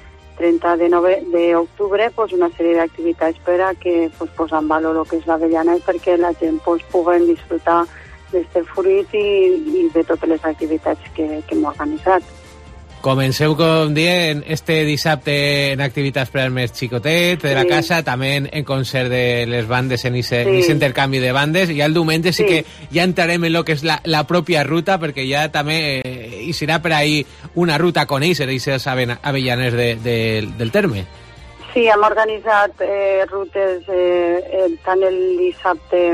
d'octubre pues, una sèrie d'activitats per a que pues, posar en valor el que és l'avellana i perquè la gent pues, pugui disfrutar d'aquest fruit i de totes les activitats que hem organitzat. Comenceu, com dient, este dissabte en activitats per al més xicotet de la casa, també en concert de les bandes, en aquest intercanvi de bandes, i el diumenge sí que ja entrarem en el que és la pròpia ruta, perquè ja també hi serà per ahir una ruta con ells, aquests avellaners del terme. Sí, hem organitzat rutes tant el dissabte,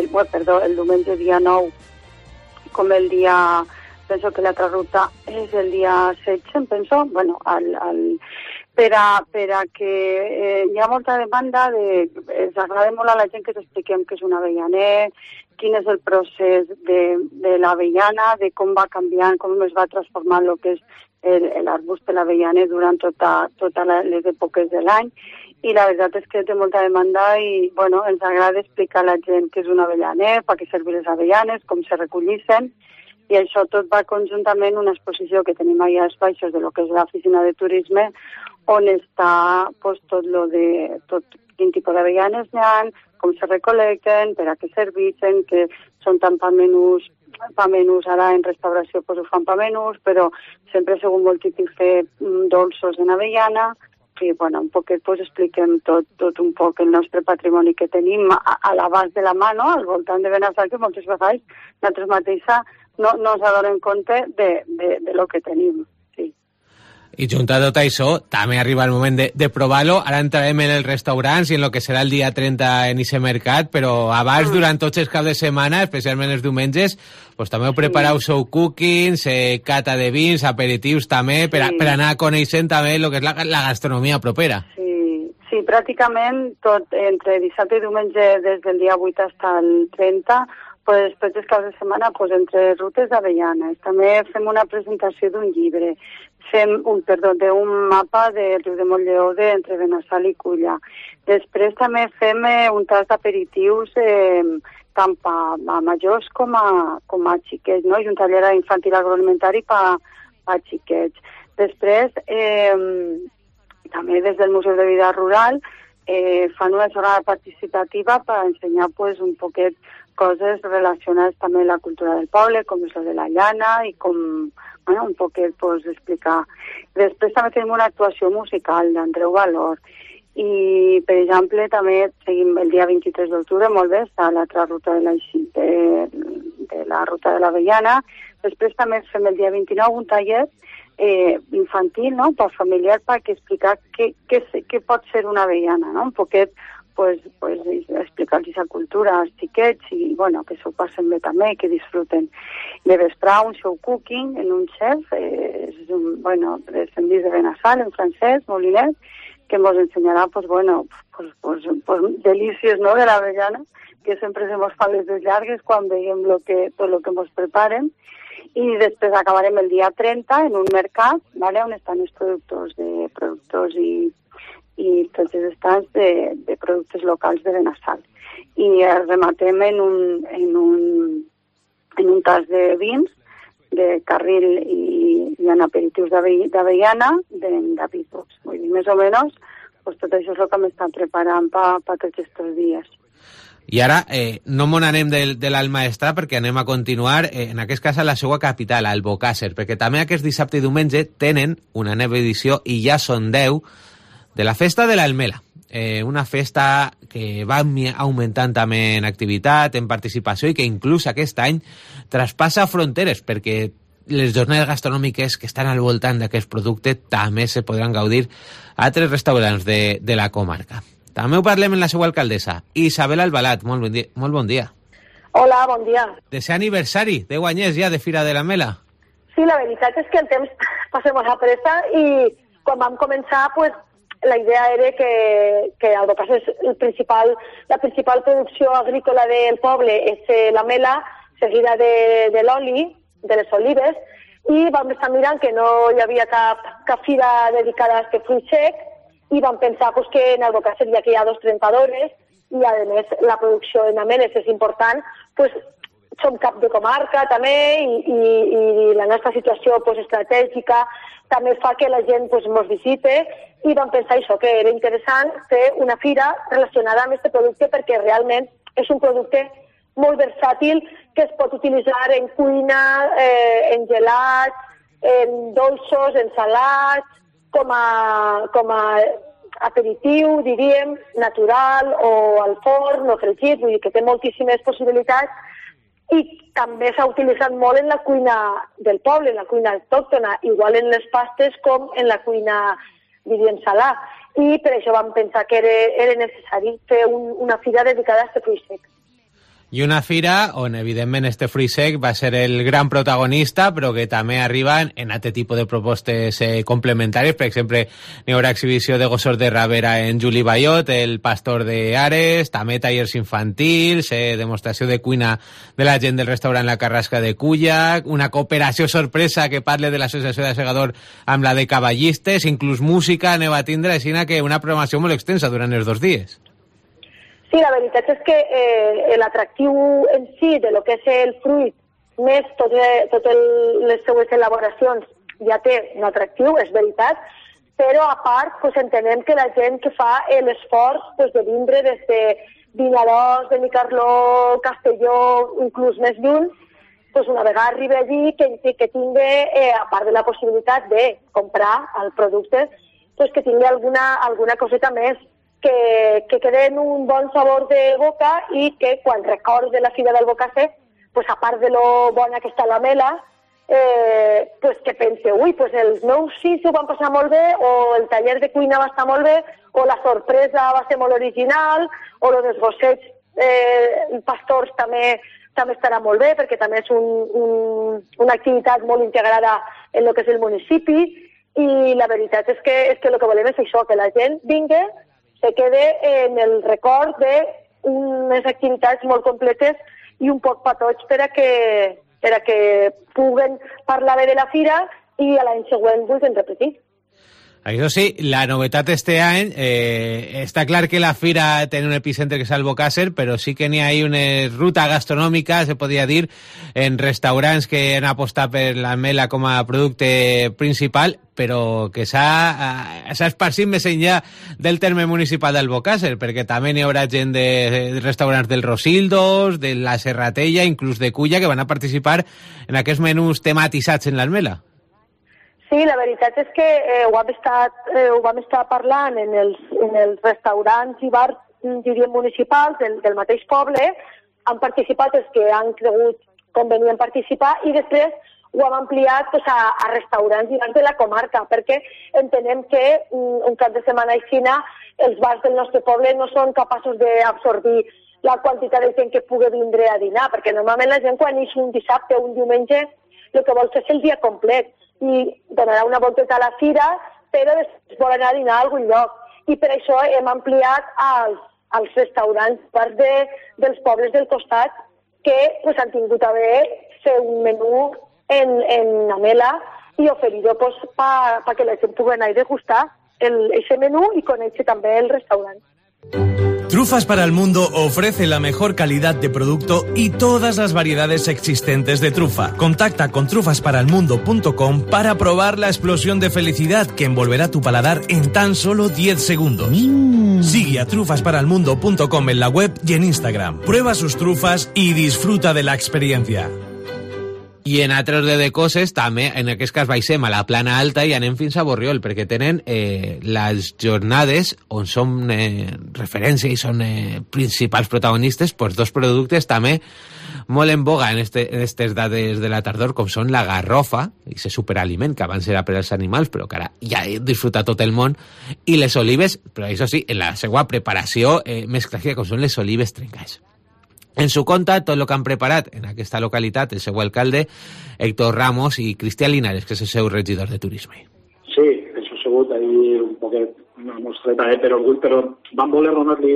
el diumenge dia 9, com el dia... Penso que l'altra ruta és el dia 16, penso, bueno, per a que hi ha molta demanda ens agrada molt a la gent que ens expliquem què és un avellaner, quin és el procés de l'avellana, de com va canviant, com es va transformar el que és l'arbust de l'avellaner durant totes les èpoques de l'any, i la veritat és que té molta demanda i, bueno, ens agrada explicar a la gent què és un avellaner, per què servir les avellanes, com se recollissen, i això tot va conjuntament una exposició que tenim allà als baixos de lo que és l'oficina de turisme, on està pues, tot quin tipus d'avellanes n'hi ha, com se recolecten, per a què servissen, que són tant pa menús, ara en restauració pues, ho fan pa menús, però sempre ha sigut molt típic fer dolços en avellana, i bueno, un poquet pues, expliquem tot un poc el nostre patrimoni que tenim a l'abast de la mà, no? Al voltant de Benassal, que moltes vegades nosaltres mateixa no ens adonem compte de lo que tenim. Sí. I junt a tot això, també arriba el moment de provar-lo. Ara entrarem en els restaurants i en el que serà el dia 30 en aquest mercat, però abans, durant tots els caps de setmana, especialment els diumenges, pues, també heu preparat show cooking, cata de vins, aperitius també, per anar coneixent també el que és la gastronomia propera. Sí, pràcticament tot, entre dissabte i diumenge, des del dia 8 fins al 30, pues, tots els caps de setmana, pues, entre rutes d'avellanes. També fem una presentació d'un llibre, d'un mapa del riu de Montlleó entre Benassal i Culla. Després també fem un tas d'aperitius tant a majors com a xiquets, no? I un taller infantil agroalimentari per a xiquets. Després, també des del Museu de Vida Rural, fan una jornada participativa per ensenyar pues, un poquet coses relacionades també amb la cultura del poble, com és la de la llana i com, bueno, un poquet pues, explicar. Després també tenim una actuació musical d'Andreu Valor i, per exemple, també seguim el dia 23 d'octubre, molt bé, està l'altra ruta de la ruta de l'avellana. Després també fem el dia 29 un taller infantil, no?, per familiar, per explicar què pot ser una avellana, no?, un poquet pues explicar-los la cultura als xiquets i, bueno, que s'ho passen bé també, que disfruten. De vesprar, un show cooking en un chef, descendits de Benassal, en Francesc Molinet, que ens ensenyarà, delícies, no?, de l'avellana, que sempre se mos fan les dos llargues quan veiem tot el que ens preparen. I després acabarem el dia 30 en un mercat, ¿vale?, on estan els productors i tots els estants de productes locals de Benassal. I rematem en en un tas de vins, de carril i en aperitius d'avellana, d'en David. Vull dir, més o menys, pues, tot això és el que m'estan preparant per tots aquests dies. I ara no m'on anem de l'Almaestra perquè anem a continuar, en aquest cas a la seva capital, a Albocàsser, perquè també aquest dissabte i diumenge tenen una nova edició, i ja són 10, de la Festa de l'Almela. Una festa que va augmentant també en activitat, en participació, i que inclús aquest any traspassa fronteres, perquè les jornades gastronòmiques que estan al voltant d'aquest producte també se podran gaudir a altres restaurants de la comarca. També ho parlem amb la seva alcaldessa, Isabel Albalat. Molt bon dia. Hola, bon dia. De ser aniversari, 10 anyers ja de Fira de l'Almela. Sí, la veritat és que el temps passa molt a pressa i quan vam començar, pues, la idea era que Albocàsser és la principal producció agrícola del poble, és l'amela, seguida de l'oli, de les olives, i vam estar mirant que no hi havia cap fira dedicada a aquest fruit sec, i vam pensar pues, que en Albocàsser ja que hi ha 2 trencadores i a més la producció en ameles és important, pues, som cap de comarca també i la nostra situació pues, estratègica també fa que la gent pues, mos visite, i vam pensar això, que era interessant fer una fira relacionada amb aquest producte perquè realment és un producte molt versàtil que es pot utilitzar en cuina, en gelats, en dolços, en salats, com a aperitiu, diríem, natural o al forn o fregit, vull dir que té moltíssimes possibilitats, i també s'ha utilitzat molt en la cuina del poble, en la cuina autòctona, igual en les pastes com en la cuina, diríem, salà. I per això vam pensar que era necessari fer una fira dedicada a aquest fruit sec. I una fira on, evidentment, este fruit sec va ser el gran protagonista, però que també arriben en altre tipus de propostes complementàries. Per exemple, hi haurà exhibició de gossos de rabera en Juli Bayot, el pastor de Ares, també tallers infantils, demostració de cuina de la gent del restaurant La Carrasca de Culla, una cooperació sorpresa que parle de l'associació de segador amb la de cavallistes, inclús música, aneu a tindre, així que una programació molt extensa durant els 2 dies. Sí, la veritat és que l'atractiu en si de lo que és el fruit, més totes les seues elaboracions, ja té un atractiu, és veritat, però a part pues, entenem que la gent que fa l'esforç pues, de vindre des de Vinaròs, de Micarló, Castelló, inclús més lluny, pues, una vegada arribi allí que tingui, a part de la possibilitat de comprar el producte, pues, que tingui alguna coseta més, que queden un bon sabor de boca i que quan recorde la fira d'Albocàsser, pues, a part de lo bona que està la mela, pues, que pense, pues, els meus fills ho van passar molt bé, o el taller de cuina va estar molt bé, o la sorpresa va ser molt original, o los esgossets pastors també estarà molt bé, perquè també és una activitat molt integrada en el que és el municipi, i la veritat és que el que volem és això, que la gent vingui, se quede en el record d'unes activitats molt completes i un poc patoig per a que puguen parlar bé de la fira i a l'any següent vulguin repetir. Això sí, la novetat este any, està clar que la fira té un epicentre que és Albocàsser, però sí que n'hi ha una ruta gastronòmica, se podria dir, en restaurants que han apostat per la mela com a producte principal, però que s'ha esparcit més enllà del terme municipal d'Albocàsser, perquè també n'hi haurà gent de restaurants del Rosildos, de la Serratella, inclús de Culla, que van a participar en aquests menús tematitzats en l'Almela. Sí, la veritat és que ho vam estar parlant en els restaurants i bars, diríem, municipals del mateix poble. Han participat els que han cregut convenient participar i després ho hem ampliat pues, a restaurants i bars de la comarca, perquè entenem que un cap de setmana així els bars del nostre poble no són capaços d'absorbir la quantitat de gent que pugui vindre a dinar, perquè normalment la gent quan és un dissabte o un diumenge el que vol fer és el dia complet i donarà una volteta a la fira, però després vol anar a dinar a algun lloc. I per això hem ampliat als restaurants part dels pobles del costat que pues, han tingut a bé fer un menú en amela i oferir-ho pues, perquè la gent pugui anar a degustar aquest menú i conèixer també el restaurant. Trufas para el Mundo ofrece la mejor calidad de producto y todas las variedades existentes de trufa. Contacta con trufasparaelmundo.com para probar la explosión de felicidad que envolverá tu paladar en tan solo 10 segundos. Sigue a trufasparaelmundo.com en la web y en Instagram. Prueba sus trufas y disfruta de la experiencia. I en altres de coses, també, en aquest cas baixem a la plana alta i anem fins a Borriol, perquè tenen les jornades on són referència i són principals protagonistes, pues, dos productes també molt en boga en aquestes dates de la tardor, com són la garrofa, i aquest superaliment que abans era per als animals, però que ara ja disfruta tot el món, i les olives, però això sí, en la seva preparació més clàssica, com són les olives trencades. En su conta, tot el que han preparat en aquesta localitat, el seu alcalde, Héctor Ramos i Cristian Linares, que és el seu regidor de turisme. Sí, això ha sigut ahir un poquet una mostreta per orgull, però vam voler donar-li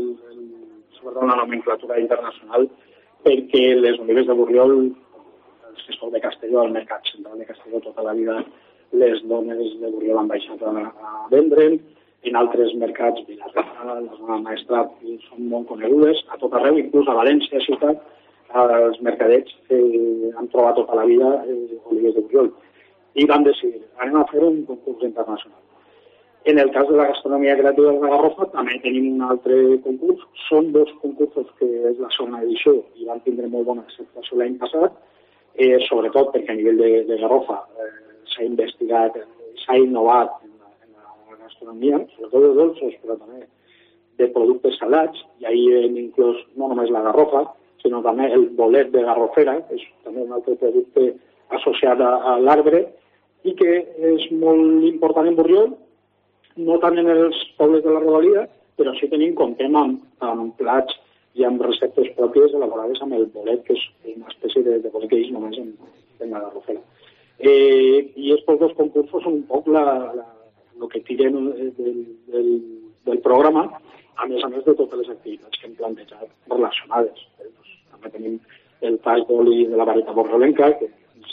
sobretot la nomenclatura internacional perquè les olives de Borriol, els que són de Castelló, al mercat central de Castelló tota la vida, les dones de Borriol han baixat a vendre'n, en altres mercats, Vilareal, la zona Maestrat, són molt conegudes, a tot arreu, inclús a València, ciutat, els mercadets han trobat tota la vida olives de Borriol. I vam decidir, anem a fer un concurs internacional. En el cas de la gastronomia creativa de la Garrofa també tenim un altre concurs. Són dos concursos que és la segona edició i van tindre molt bona acceptació l'any passat, sobretot perquè a nivell de Garrofa s'ha investigat, s'ha innovat gastronomia, sobretot de dolços, però també de productes salats, i ahir hem inclòs no només la garrofa, sinó també el bolet de garrofera, que és també un altre producte associat a l'arbre, i que és molt important en Borriol, no tant en els pobles de la rodalia, però sí tenim comptem amb plats i amb receptes pròpies elaborades amb el bolet, que és una espècie de bolet que és només en la garrofera. I aquests dos concursos són un poc el que tirem del programa, a més de totes les activitats que hem plantejat relacionades. També tenim el pas d'oli de la varietat borrolenca, que és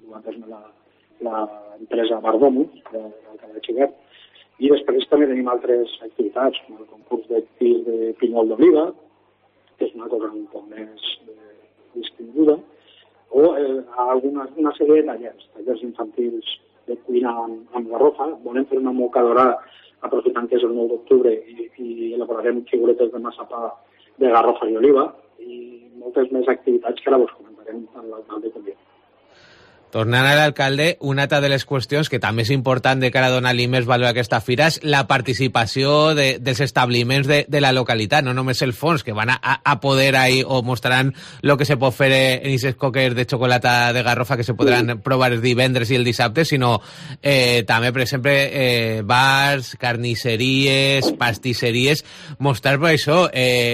l'empresa Bardomus, de l'alcalde de Xivert, i després també tenim altres activitats, com el concurs de tir de pinyol d'oliva, que és una cosa un poc més distinguda, o una sèrie de tallers infantils de cuina amb garrofa. Volem fer una mocadora aprofitant que és el 9 d'octubre i elaborarem figuretes de massapà de garrofa i oliva i moltes més activitats que ara vos comentarem en l'alcalde també. Tornant a l'alcalde, una altra de les qüestions que també és important de cara a donar-li més valor a aquesta fira és la participació dels establiments de la localitat, no només el fons, que van a poder ahí o mostraran el que se pot fer en aquestes coques de xocolata de garrofa que se podran provar el divendres i el dissabte, sinó també, per exemple, bars, carnisseries, pastisseries, mostrar per això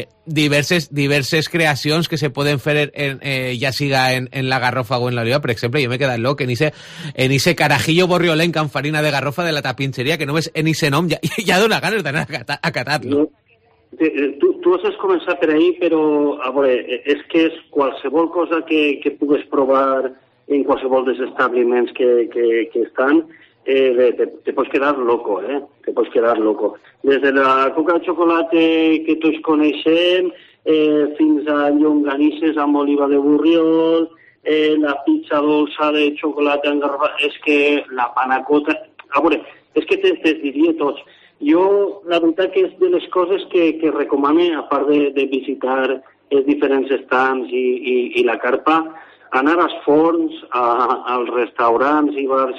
diverses creacions que se poden fer ja siga en la garrofa o en l'oliva. Per exemple, jo m'he quedat loc en ese carajillo borriolenc amb farina de garrofa de la tapinxeria, que només en ese nom ja dona ganes d'anar a catar-lo. Tu has començat per ahir, però a veure, és que és qualsevol cosa que pugues provar en qualsevol dels establiments que estan, te pots quedar loco, te pots quedar loco. Des de la coca de xocolata que tots coneixem fins a llonganisses amb oliva de Borriol, la pizza dolça de xocolata en garrofa, és que la panacota... A veure, és que te diria tots. Jo, la veritat que és de les coses que recomano, a part de visitar els diferents estams i la carpa, anar als forns, als restaurants i bars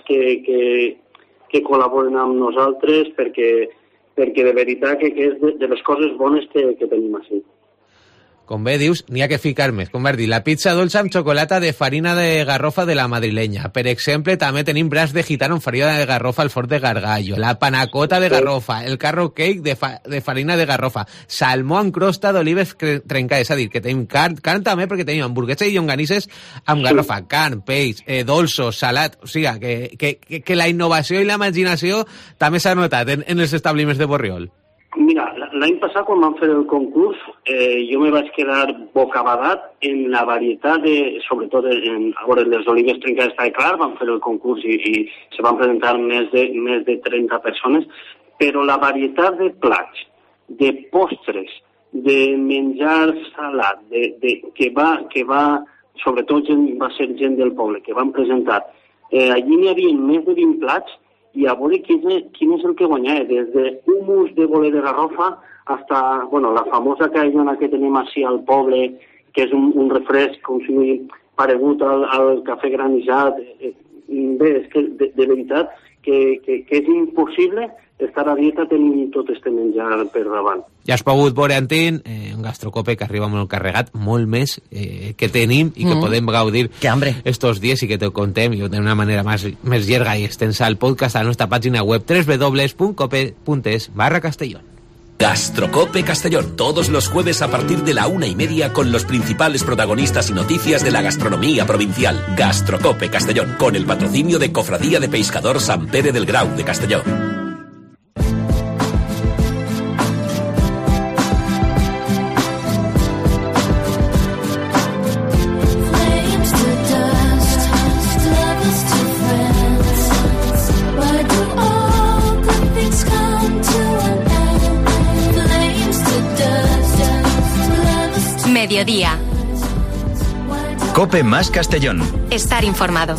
que col·laboren amb nosaltres, perquè de veritat que és de les coses bones que tenim així. Com bé dius, n'hi ha que ficar més. Com vas dir, la pizza dolça amb xocolata de farina de garrofa de la madrilenya. Per exemple, també tenim braç de gitano amb farina de garrofa al Fort de Gargallo, la panacota de garrofa, el carrot cake de farina de garrofa, salmó amb crosta d'olives trencades. És a dir, que tenim carn també, perquè tenim hamburguesa i llonganisses amb garrofa, carn, peix, dolços, salat... O sigui, que la innovació i la imaginació també s'ha notat en els establiments de Borriol. Mira, l'any passat quan vam fer el concurs jo me vaig quedar bocabadat en la varietat sobretot a veure, les olives trencades està clar, vam fer el concurs i se van presentar més de 30 persones, però la varietat de plats, de postres, de menjar salat, que va, sobretot va ser gent del poble, que van presentar. Allí n'hi havia més de 20 plats i a veure quin és el que guanyava, des de humus de bolet de garrofa hasta, la famosa caillona que tenim així al poble, que és un refresc, com si paregut al cafè granissat. Bé, és que de veritat que és impossible estar a dieta tenint tot este menjar per davant. Ja has pogut veure, Antín, un gastrocope que arriba molt carregat, molt més que tenim i que podem gaudir estos dies i que te contem d'una manera més llarga i extensa al podcast a la nostra pàgina web www.cope.es/Castellón. Gastrocope Castellón, todos los jueves a partir de la 1:30 con los principales protagonistas y noticias de la gastronomía provincial. Gastrocope Castellón, con el patrocinio de Cofradía de Pescador Sant Pere del Grau de Castelló. Mediodía. Cope más Castellón. Estar informado.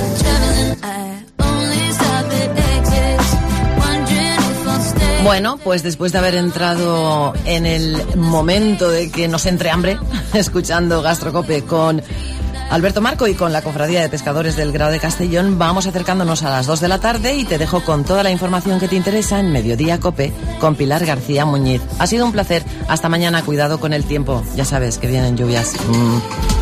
Bueno, pues después de haber entrado en el momento de que nos entre hambre, escuchando Gastrocope con Alberto Marco y con la Cofradía de Pescadores del Grau de Castellón, vamos acercándonos a las 2 de la tarde y te dejo con toda la información que te interesa en Mediodía Cope con Pilar García Muñiz. Ha sido un placer. Hasta mañana. Cuidado con el tiempo. Ya sabes que vienen lluvias.